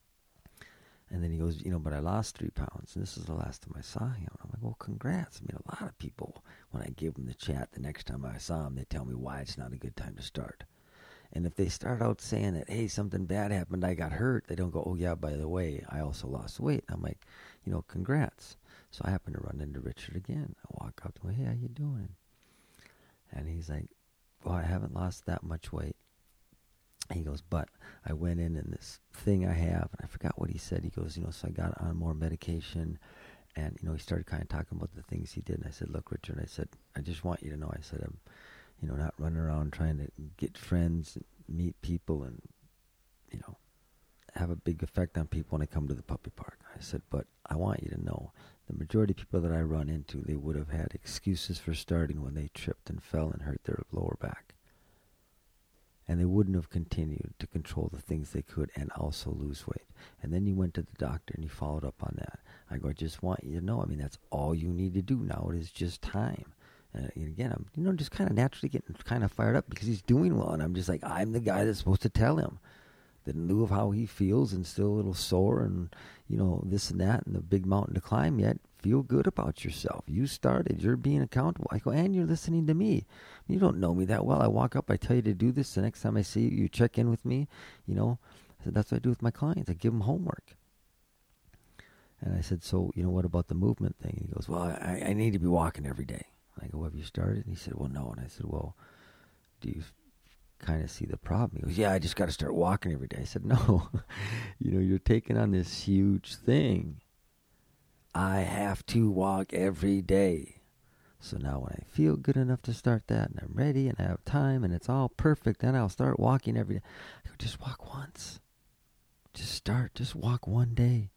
And then he goes, you know, but I lost three pounds, and this is the last time I saw him. I'm like, well, congrats. I mean, a lot of people, when I give them the chat the next time I saw him, they tell me why it's not a good time to start. And if they start out saying that, hey, something bad happened, I got hurt, they don't go, oh, yeah, by the way, I also lost weight. I'm like, you know, congrats. So I happen to run into Richard again. I walk up to him, hey, how you doing? And he's like, well, I haven't lost that much weight. He goes, but I went in and this thing I have, and I forgot what he said. He goes, you know, so I got on more medication, and, you know, he started kind of talking about the things he did. And I said, look, Richard, I said, I just want you to know, I said, I'm, you know, not running around trying to get friends, and meet people, and, you know, have a big effect on people when I come to the puppy park. I said, but I want you to know, the majority of people that I run into, they would have had excuses for starting when they tripped and fell and hurt their lower back. And they wouldn't have continued to control the things they could and also lose weight. And then you went to the doctor and you followed up on that. I go, I just want you to know, I mean, that's all you need to do now. It is just time. And again, I'm, you know, just kind of naturally getting kind of fired up because he's doing well. And I'm just like, I'm the guy that's supposed to tell him that in lieu of how he feels and still a little sore and, you know, this and that and the big mountain to climb yet, feel good about yourself. You started. You're being accountable. I go, and you're listening to me. You don't know me that well. I walk up. I tell you to do this. The next time I see you, you check in with me. You know, I said, that's what I do with my clients. I give them homework. And I said, so, you know, what about the movement thing? And he goes, well, I, I need to be walking every day. I go, have you started? And he said, well, no. And I said, well, do you kind of see the problem? He goes, yeah, I just got to start walking every day. I said, no. You know, you're taking on this huge thing. I have to walk every day. So now when I feel good enough to start that, and I'm ready, and I have time, and it's all perfect, then I'll start walking every day. I go, just walk once. Just start. Just walk one day.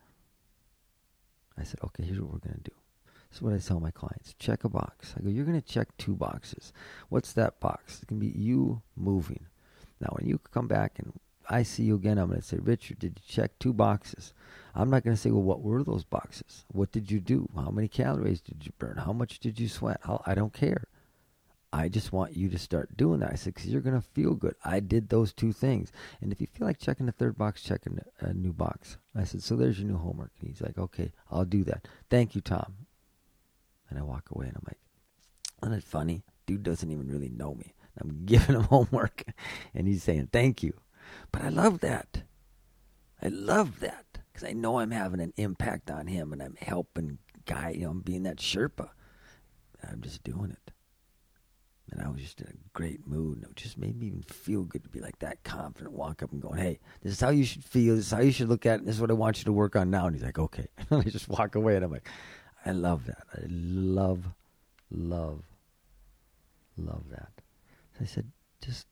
I said, okay, here's what we're going to do. This is what I tell my clients. Check a box. I go, you're going to check two boxes. What's that box? It can be you moving. Now, when you come back and I see you again, I'm going to say, Richard, did you check two boxes? I'm not going to say, well, what were those boxes? What did you do? How many calories did you burn? How much did you sweat? How, I don't care. I just want you to start doing that. I said, because you're going to feel good. I did those two things. And if you feel like checking the third box, check a, a new box. I said, so there's your new homework. And he's like, okay, I'll do that. Thank you, Tom. And I walk away, and I'm like, isn't it funny? Dude doesn't even really know me. I'm giving him homework, and he's saying, thank you. But I love that. I love that because I know I'm having an impact on him, and I'm helping guy. You know, I'm being that Sherpa. And I'm just doing it. And I was just in a great mood, and it just made me even feel good to be like that confident, walk up and going, hey, this is how you should feel. This is how you should look at it. This is what I want you to work on now. And he's like, okay. And I just walk away, and I'm like, I love that. I love, love, love that. So I said, just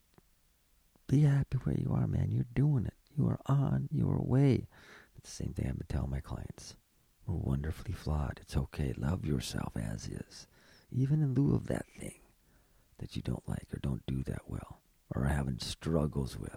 be happy where you are, man. You're doing it. You are on your way. It's the same thing I've been telling my clients. We're wonderfully flawed. It's okay. Love yourself as is. Even in lieu of that thing. that you don't like or don't do that well or are having struggles with.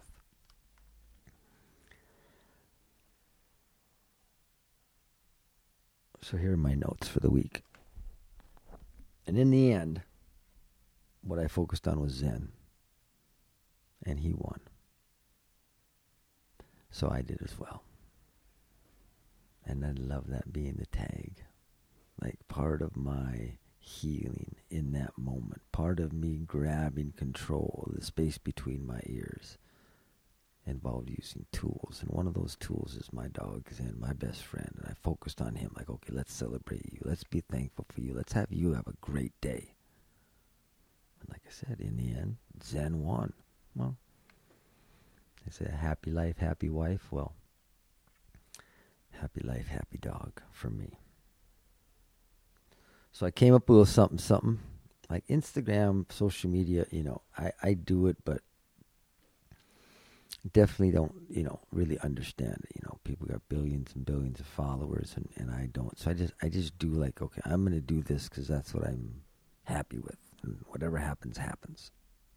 So here are my notes for the week. And in the end, what I focused on was Zen. And he won. So I did as well. And I love that being the tag. Like part of my healing in that moment. Part of me grabbing control of the space between my ears involved using tools. And one of those tools is my dog Zen, my best friend. And I focused on him like, okay, let's celebrate you. Let's be thankful for you. Let's have you have a great day. And like I said, in the end, Zen won. Well, they say a happy life, happy wife. Well, happy life, happy dog for me. So I came up with a little something, something. Like Instagram, social media, you know, I, I do it, but definitely don't, you know, really understand it. You know, people got billions and billions of followers, and, and I don't. So I just I just do like, okay, I'm going to do this because that's what I'm happy with. And whatever happens, happens.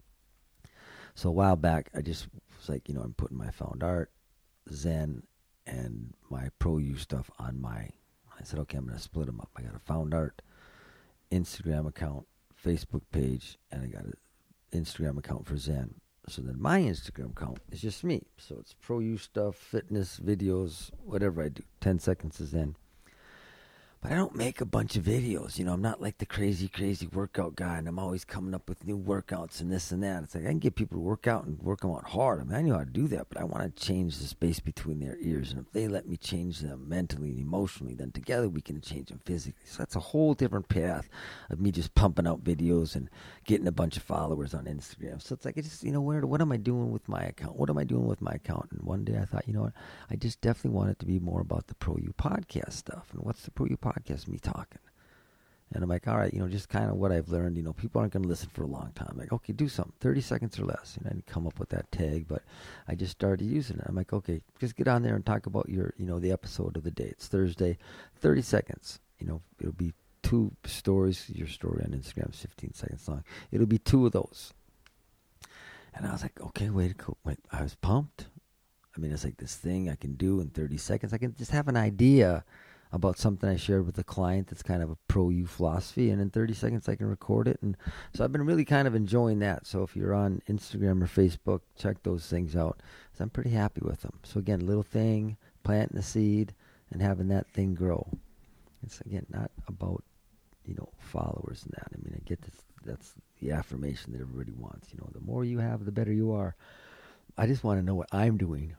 So a while back, I just was like, you know, I'm putting my found art, Zen, and my Pro U stuff on my, I said, okay, I'm going to split them up. I got a found art Instagram account, Facebook page, and I got an Instagram account for Zen. So then my Instagram account is just me. So it's Pro U stuff, fitness, videos, whatever I do. ten seconds is Zen. But I don't make a bunch of videos. You know, I'm not like the crazy, crazy workout guy, and I'm always coming up with new workouts and this and that. It's like I can get people to work out and work them out hard. I mean, I know how to do that, but I want to change the space between their ears. And if they let me change them mentally and emotionally, then together we can change them physically. So that's a whole different path of me just pumping out videos and getting a bunch of followers on Instagram. So it's like, I just, you know, where, what am I doing with my account? What am I doing with my account? And one day I thought, you know what, I just definitely want it to be more about the Pro U podcast stuff. And what's the Pro U podcast? Podcast, me talking. And I'm like, all right, you know, just kind of what I've learned, you know, people aren't going to listen for a long time. I'm like, okay, do something, thirty seconds or less. And I didn't come up with that tag, but I just started using it. I'm like, okay, just get on there and talk about your, you know, the episode of the day. It's Thursday, thirty seconds. You know, it'll be two stories. Your story on Instagram is fifteen seconds long. It'll be two of those. And I was like, okay, wait, cool. Wait, I was pumped. I mean, it's like this thing I can do in thirty seconds. I can just have an idea about something I shared with a client that's kind of a Pro U philosophy, and in thirty seconds I can record it. And so I've been really kind of enjoying that. So if you're on Instagram or Facebook, check those things out, because I'm pretty happy with them. So again, little thing, planting the seed and having that thing grow. It's, again, not about, you know, followers and that. I mean, I get this, that's the affirmation that everybody wants. You know, the more you have, the better you are. I just want to know what I'm doing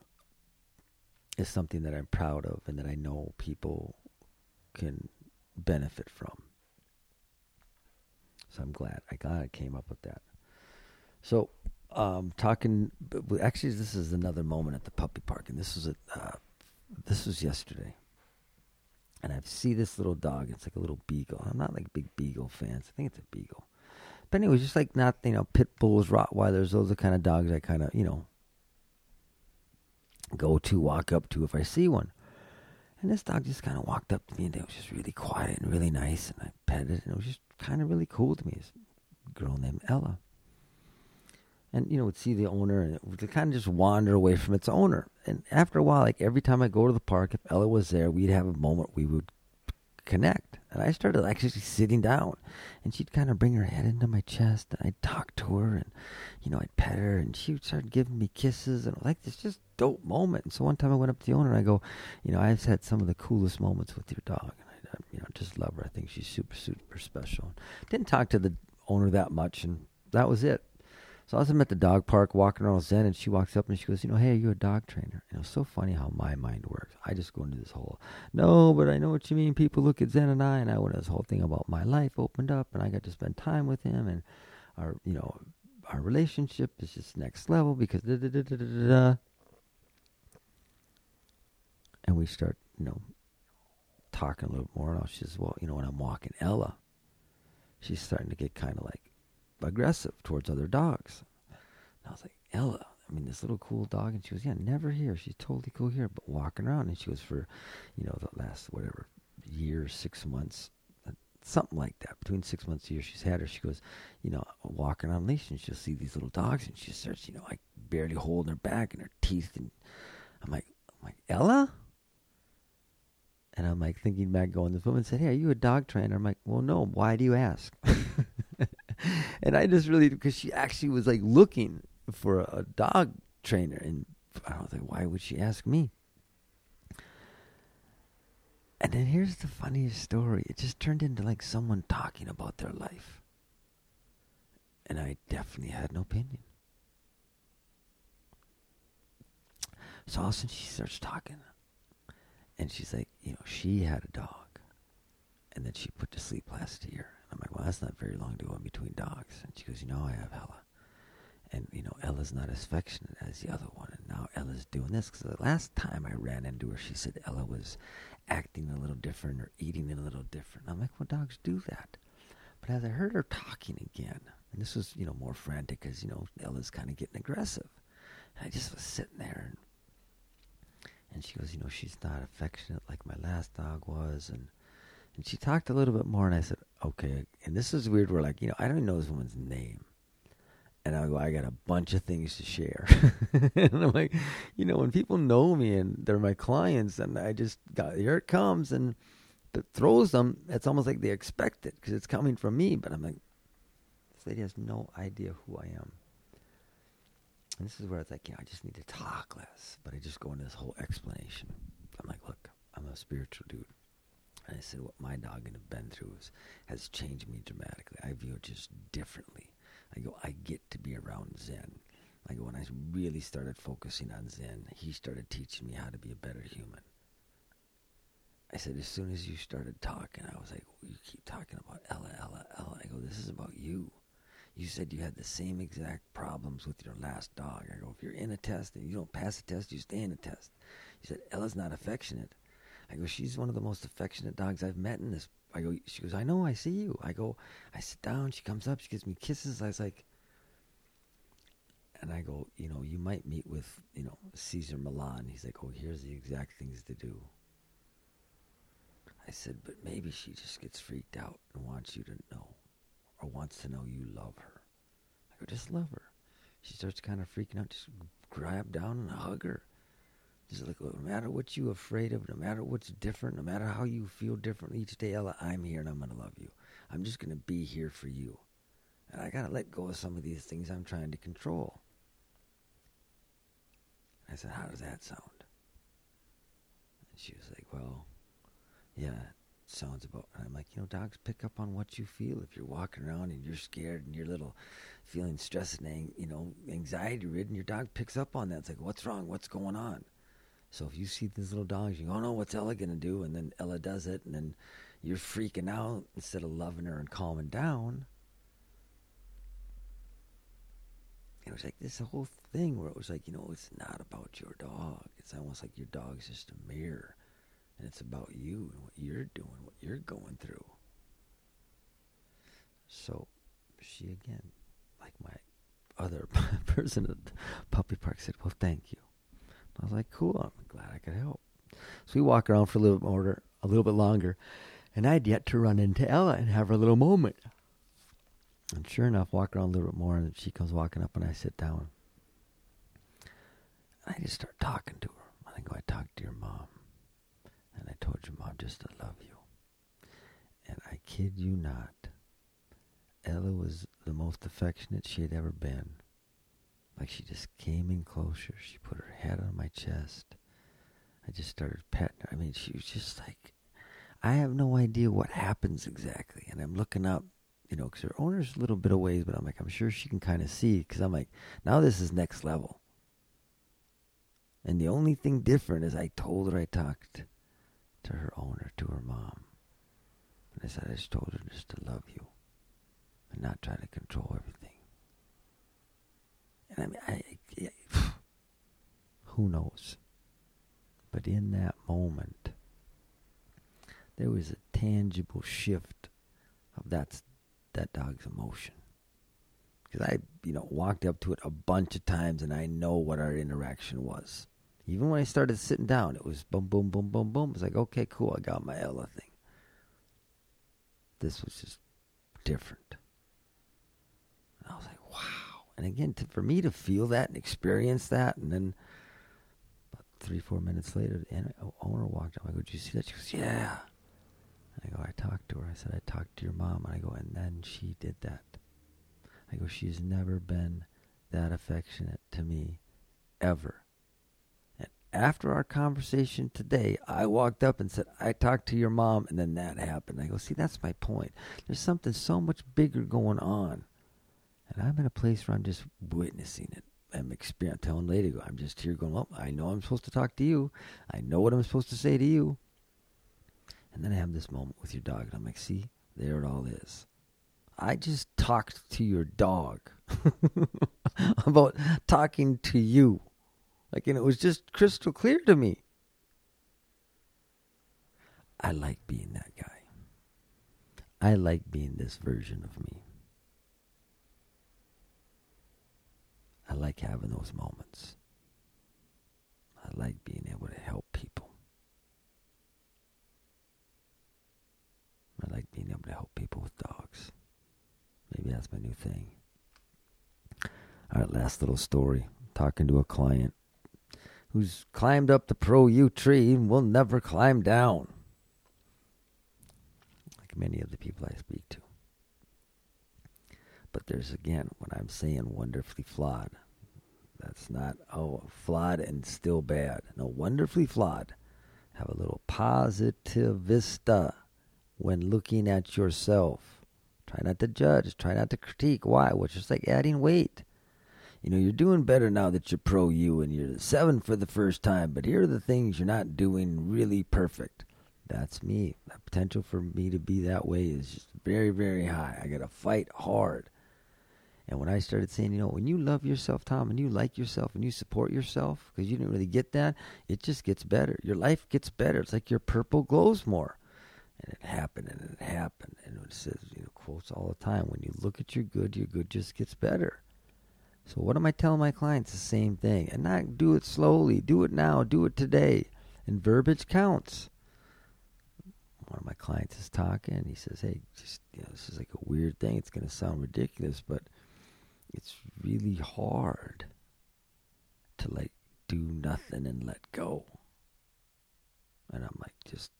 is something that I'm proud of and that I know people can benefit from. So I'm glad I got it, came up with that. So um, talking, actually this is another moment at the puppy park, and this was a, uh, this was yesterday. And I see this little dog. It's like a little beagle. I'm not like big beagle fans. I think it's a beagle. But anyway, just like not, you know, pit bulls, Rottweilers, those are the kind of dogs I kind of, you know, go to, walk up to if I see one. And this dog just kind of walked up to me, and it was just really quiet and really nice, and I petted it, and it was just kind of really cool to me. It's a girl named Ella. And, you know, would see the owner, and it would kind of just wander away from its owner. And after a while, like every time I go to the park, if Ella was there, we'd have a moment we would connect. And I started actually sitting down, and she'd kind of bring her head into my chest, and I'd talk to her, and, you know, I'd pet her, and she would start giving me kisses, and like this just dope moment. And so one time I went up to the owner, and I go, you know, I've had some of the coolest moments with your dog, and I, you know, just love her. I think she's super, super special. Didn't talk to the owner that much, and that was it. So I was at the dog park walking around with Zen, and she walks up and she goes, you know, hey, are you a dog trainer? And it was so funny how my mind works. I just go into this whole, no, but I know what you mean. People look at Zen and I, and I went this whole thing about my life opened up, and I got to spend time with him, and our, you know, our relationship is just next level because da da da da da da. And we start, you know, talking a little more. And she says, well, you know, when I'm walking Ella, she's starting to get kind of like aggressive towards other dogs. And I was like, Ella, I mean, this little cool dog. And she goes, yeah, never here. She's totally cool here, but walking around. And she goes, for, you know, the last, whatever, year, six months, something like that, between six months a year, she's had her. She goes, you know, walking on a leash, and she'll see these little dogs, and she starts, you know, like barely holding her back and her teeth. And I'm like, I'm like, Ella? And I'm like thinking back, going, this woman said, hey, are you a dog trainer? I'm like, well, no. Why do you ask? And I just really, because she actually was like looking for a, a dog trainer. And I was like, why would she ask me? And then here's the funniest story. It just turned into like someone talking about their life. And I definitely had no opinion. So all of a sudden she starts talking. And she's like, you know, she had a dog. And then she put to sleep last year. And I'm like, well, that's not very long to go in between dogs. And she goes, you know, I have Ella. And, you know, Ella's not as affectionate as the other one. And now Ella's doing this. Because the last time I ran into her, she said Ella was acting a little different or eating a little different. I'm like, well, dogs do that. But as I heard her talking again, and this was, you know, more frantic because, you know, Ella's kind of getting aggressive. And I just was sitting there. And, and she goes, you know, she's not affectionate like my last dog was. And, and she talked a little bit more. And I said, okay. And this is weird. We're like, you know, I don't even know this woman's name. And I go, I got a bunch of things to share. And I'm like, you know, when people know me and they're my clients, and I just got, here it comes, and it throws them, it's almost like they expect it because it's coming from me. But I'm like, this lady has no idea who I am. And this is where it's like, you know, I just need to talk less. But I just go into this whole explanation. I'm like, look, I'm a spiritual dude. And I said, what my dog has been through is, has changed me dramatically. I view it just differently. I go, I get to be around Zen. I go, when I really started focusing on Zen, he started teaching me how to be a better human. I said, as soon as you started talking, I was like, well, you keep talking about Ella, Ella, Ella. I go, this is about you. You said you had the same exact problems with your last dog. I go, if you're in a test and you don't pass a test, you stay in a test. You said, Ella's not affectionate. I go, she's one of the most affectionate dogs I've met in this. I go, she goes, I know, I see you. I go, I sit down, she comes up, she gives me kisses. I was like, and I go, you know, you might meet with, you know, Cesar Millan. He's like, oh, here's the exact things to do. I said, but maybe she just gets freaked out and wants you to know, or wants to know you love her. I go, just love her. She starts kind of freaking out, just grab down and hug her. Just like, no matter what you're afraid of, no matter what's different, no matter how you feel different each day, Ella, I'm here and I'm going to love you. I'm just going to be here for you. And I got to let go of some of these things I'm trying to control. I said, how does that sound? And she was like, well, yeah, it sounds about... And I'm like, you know, dogs pick up on what you feel. If you're walking around and you're scared and you're little feeling stressed and, you know, anxiety-ridden, your dog picks up on that. It's like, what's wrong? What's going on? So if you see these little dogs, you go, oh no, what's Ella going to do? And then Ella does it, and then you're freaking out instead of loving her and calming down. It was like this whole thing where it was like, you know, it's not about your dog. It's almost like your dog's just a mirror. And it's about you and what you're doing, what you're going through. So she, again, like my other person at the puppy park, said, well, thank you. I was like, cool, I'm glad I could help. So we walk around for a little bit more, a little bit longer, and I'd yet to run into Ella and have her little moment. And sure enough, walk around a little bit more, and she comes walking up, and I sit down. And I just start talking to her. I go, I talked to your mom, and I told your mom just I love you. And I kid you not, Ella was the most affectionate she had ever been. Like she just came in closer. She put her head on my chest. I just started petting her. I mean, she was just like, I have no idea what happens exactly. And I'm looking up, you know, because her owner's a little bit of ways, but I'm like, I'm sure she can kind of see. Because I'm like, now this is next level. And the only thing different is I told her I talked to her owner, to her mom. And I said, I just told her just to love you and not try to control everything. And I mean, I, I, who knows? But in that moment, there was a tangible shift of that, that dog's emotion. Because I, you know, walked up to it a bunch of times, and I know what our interaction was. Even when I started sitting down, it was boom, boom, boom, boom, boom. It was like, okay, cool, I got my Ella thing. This was just different. I was like, wow. And again, to, for me to feel that and experience that, and then about three, four minutes later, the owner walked up. I go, did you see that? She goes, yeah. And I go, I talked to her. I said, I talked to your mom. And I go, and then she did that. I go, she's never been that affectionate to me, ever. And after our conversation today, I walked up and said, I talked to your mom, and then that happened. I go, see, that's my point. There's something so much bigger going on. And I'm in a place where I'm just witnessing it. I'm experiencing, telling lady, I'm just here going, well, I know I'm supposed to talk to you. I know what I'm supposed to say to you. And then I have this moment with your dog, and I'm like, see, there it all is. I just talked to your dog about talking to you. Like, and it was just crystal clear to me. I like being that guy. I like being this version of me. I like having those moments. I like being able to help people. I like being able to help people with dogs. Maybe that's my new thing. All right, last little story. Talking to a client who's climbed up the Pro U tree and will never climb down. Like many of the people I speak to. But there's, again, when I'm saying wonderfully flawed, that's not, oh, flawed and still bad. No, wonderfully flawed. Have a little positivista when looking at yourself. Try not to judge. Try not to critique. Why? Well, it's just like adding weight. You know, you're doing better now that you're Pro U and you're seven for the first time, but here are the things you're not doing really perfect. That's me. The potential for me to be that way is just very, very high. I got to fight hard. And when I started saying, you know, when you love yourself, Tom, and you like yourself and you support yourself, because you didn't really get that, it just gets better. Your life gets better. It's like your purple glows more. And it happened, and it happened. And it says, you know, quotes all the time, when you look at your good, your good just gets better. So what am I telling my clients? The same thing. And not do it slowly. Do it now. Do it today. And verbiage counts. One of my clients is talking. He says, hey, just, you know, this is like a weird thing. It's going to sound ridiculous, but it's really hard to, like, do nothing and let go. And I'm like, just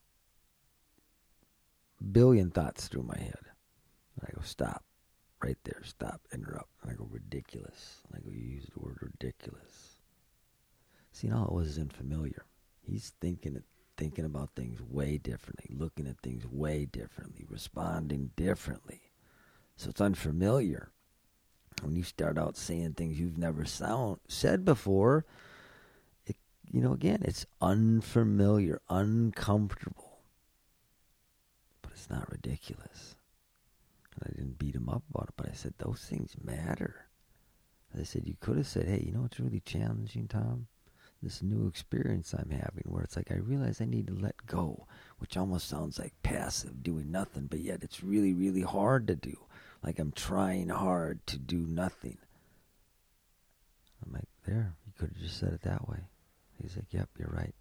billion thoughts through my head. And I go, stop. Right there. Stop. Interrupt. And I go, ridiculous. And I go, you used the word ridiculous. See, all it was is unfamiliar. He's thinking it, thinking about things way differently, looking at things way differently, responding differently. So it's unfamiliar. When you start out saying things you've never sound said before, it, you know, again, it's unfamiliar, uncomfortable. But it's not ridiculous. And I didn't beat him up about it, but I said, those things matter. I said, you could have said, hey, you know what's really challenging, Tom? This new experience I'm having where it's like I realize I need to let go, which almost sounds like passive, doing nothing, but yet it's really, really hard to do. Like I'm trying hard to do nothing. I'm like, there, you could have just said it that way. He's like, yep, you're right.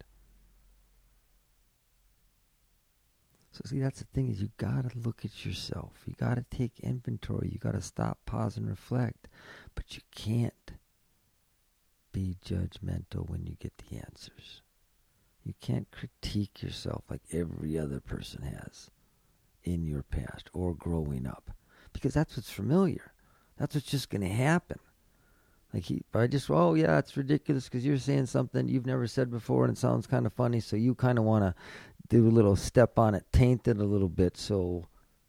So see, that's the thing is you got to look at yourself. You got to take inventory. You got to stop, pause, and reflect. But you can't be judgmental when you get the answers. You can't critique yourself like every other person has in your past or growing up. Because that's what's familiar. That's what's just going to happen. Like, he, I just, oh, yeah, it's ridiculous because you're saying something you've never said before and it sounds kind of funny, so you kind of want to do a little step on it, taint it a little bit, so...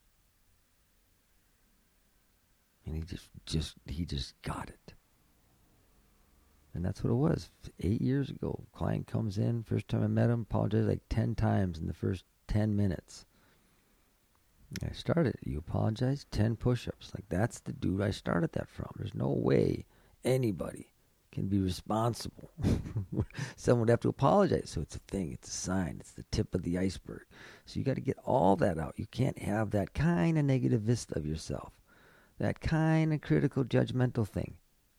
And he just, just, he just got it. And that's what it was. Eight years ago, client comes in, first time I met him, apologized like ten times in the first ten minutes. I started, you apologize, ten push-ups. Like, that's the dude I started that from. There's no way anybody can be responsible. Someone would have to apologize. So it's a thing. It's a sign. It's the tip of the iceberg. So you got to get all that out. You can't have that kind of negative vista of yourself. That kind of critical, judgmental thing.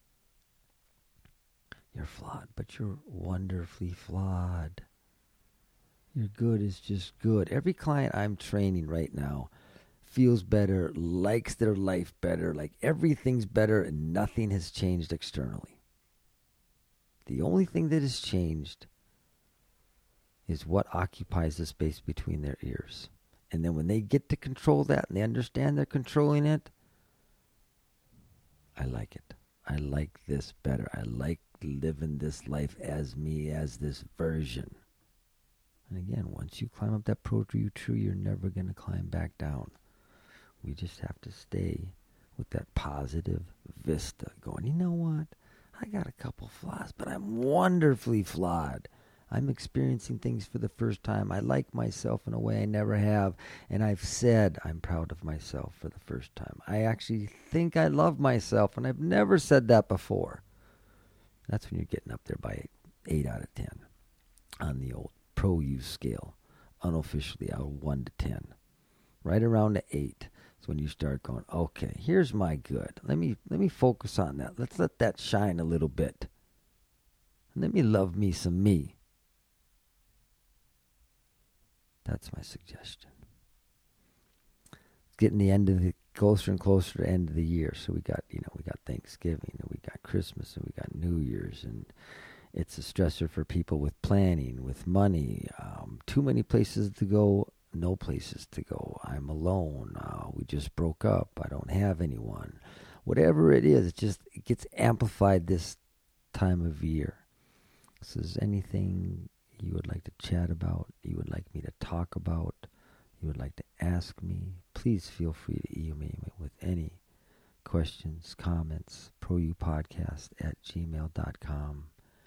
You're flawed, but you're wonderfully flawed. Your good is just good. Every client I'm training right now feels better, likes their life better, like everything's better and nothing has changed externally. The only thing that has changed is what occupies the space between their ears. And then when they get to control that and they understand they're controlling it, I like it. I like this better. I like living this life as me, as this version. And again, once you climb up that pro tree, you're never going to climb back down. We just have to stay with that positive vista going, you know what? I got a couple flaws, but I'm wonderfully flawed. I'm experiencing things for the first time. I like myself in a way I never have. And I've said I'm proud of myself for the first time. I actually think I love myself, and I've never said that before. That's when you're getting up there by eight out of ten on the old pro use scale. Unofficially, out of one to ten. Right around the eight is when you start going, okay, here's my good. Let me let me focus on that. Let's let that shine a little bit. And let me love me some me. That's my suggestion. It's getting the end of the closer and closer to the end of the year. So we got, you know, we got Thanksgiving and we got Christmas and we got New Year's, and it's a stressor for people with planning, with money. Um, too many places to go, no places to go. I'm alone. Uh, we just broke up. I don't have anyone. Whatever it is, it just it gets amplified this time of year. So is anything you would like to chat about, you would like me to talk about, you would like to ask me, please feel free to email me with any questions, comments, proupodcast at gmail dot com.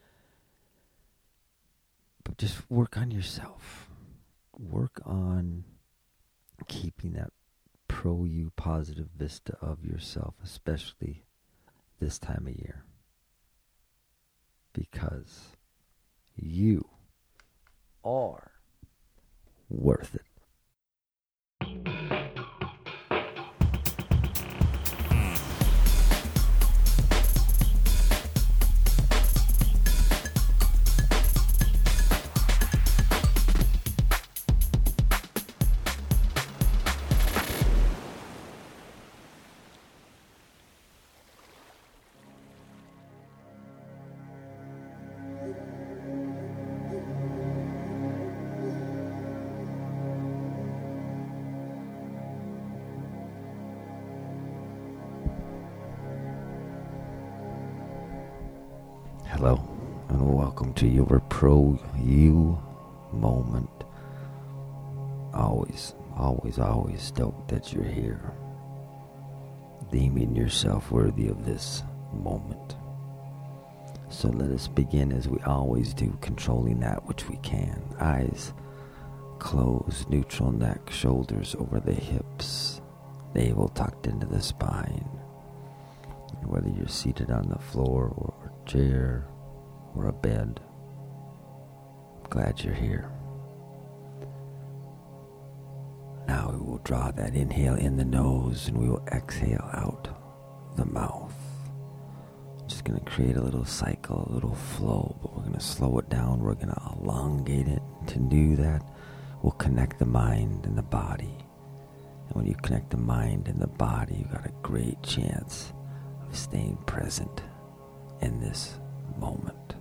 But just work on yourself. Work on keeping that pro-you positive vista of yourself, especially this time of year. Because you are worth it. Hello, and welcome to your Pro You moment. Always, always, always stoked that you're here. Deeming yourself worthy of this moment. So let us begin as we always do, controlling that which we can. Eyes closed, neutral neck, shoulders over the hips, navel tucked into the spine. And whether you're seated on the floor or a chair or a bed, I'm glad you're here. Now we will draw that inhale in the nose and we will exhale out the mouth. Just going to create a little cycle, a little flow, but we're going to slow it down. We're going to elongate it. To do that, we'll connect the mind and the body. And when you connect the mind and the body, you've got a great chance of staying present in this moment.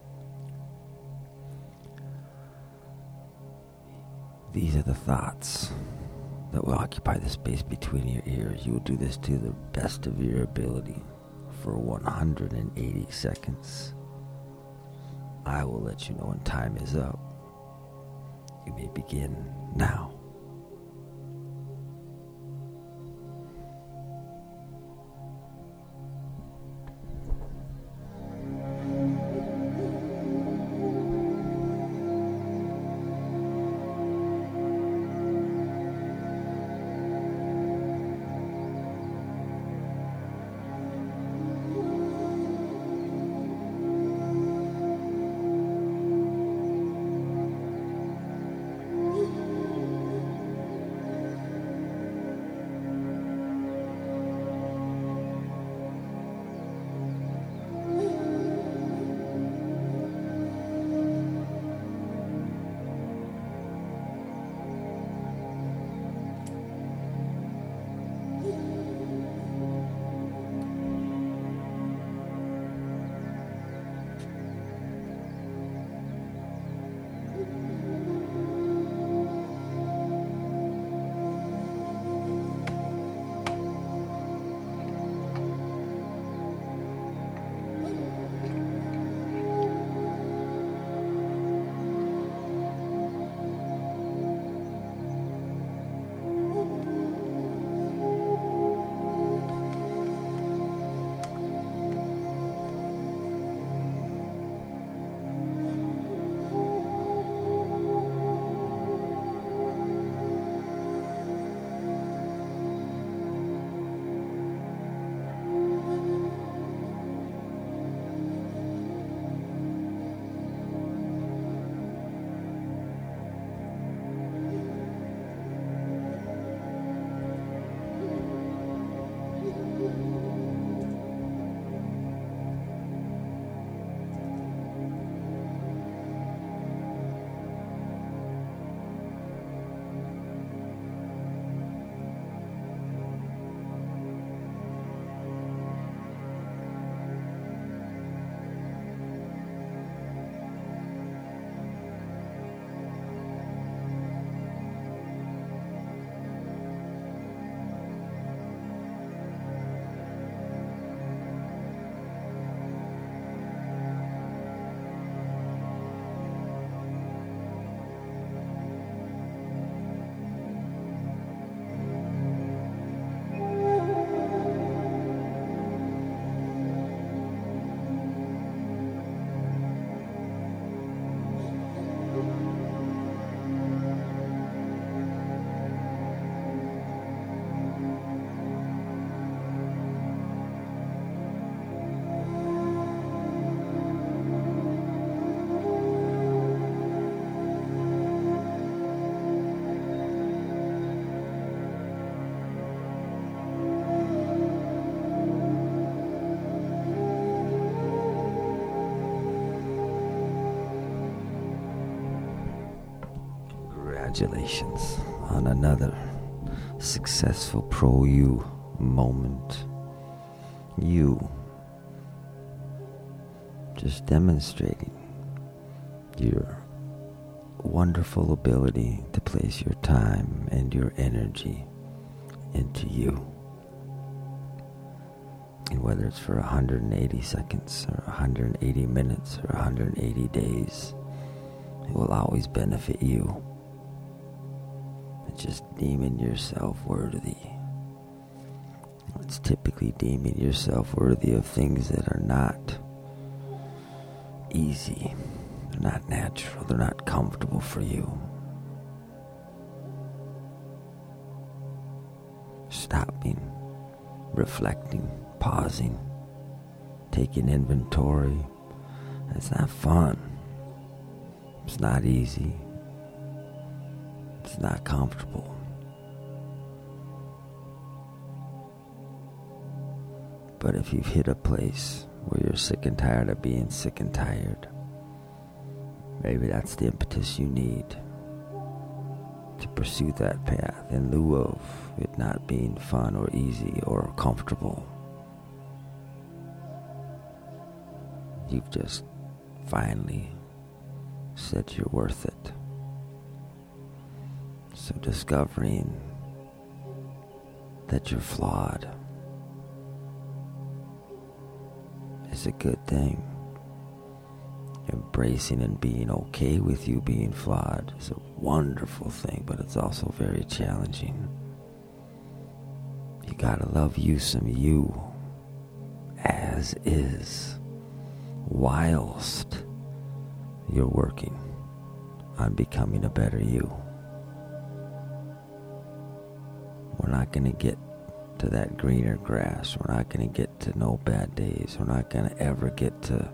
These are the thoughts that will occupy the space between your ears. You will do this to the best of your ability for one hundred eighty seconds. I will let you know when time is up. You may begin now. Congratulations on another successful Pro You moment. You just demonstrating your wonderful ability to place your time and your energy into you. And whether it's for one hundred eighty seconds or one hundred eighty minutes or one hundred eighty days, it will always benefit you. It's just deeming yourself worthy. It's typically deeming yourself worthy of things that are not easy, they're not natural, they're not comfortable for you. Stopping, reflecting, pausing, taking inventory. It's not fun. It's not easy. It's not comfortable. But if you've hit a place where you're sick and tired of being sick and tired, maybe that's the impetus you need to pursue that path in lieu of it not being fun or easy or comfortable. You've just finally said you're worth it. So discovering that you're flawed is a good thing. Embracing and being okay with you being flawed is a wonderful thing, but it's also very challenging. You gotta love you some you as is, whilst you're working on becoming a better you. We're not gonna get to that greener grass. We're not gonna get to no bad days. We're not gonna ever get to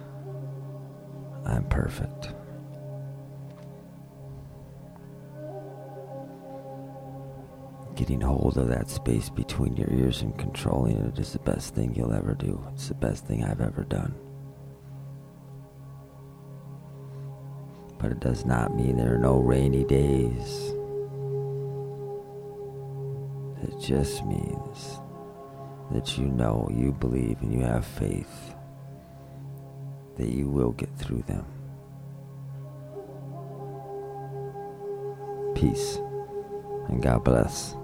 I'm perfect. Getting hold of that space between your ears and controlling it is the best thing you'll ever do. It's the best thing I've ever done. But it does not mean there are no rainy days. It just means that you know, you believe, and you have faith that you will get through them. Peace and God bless.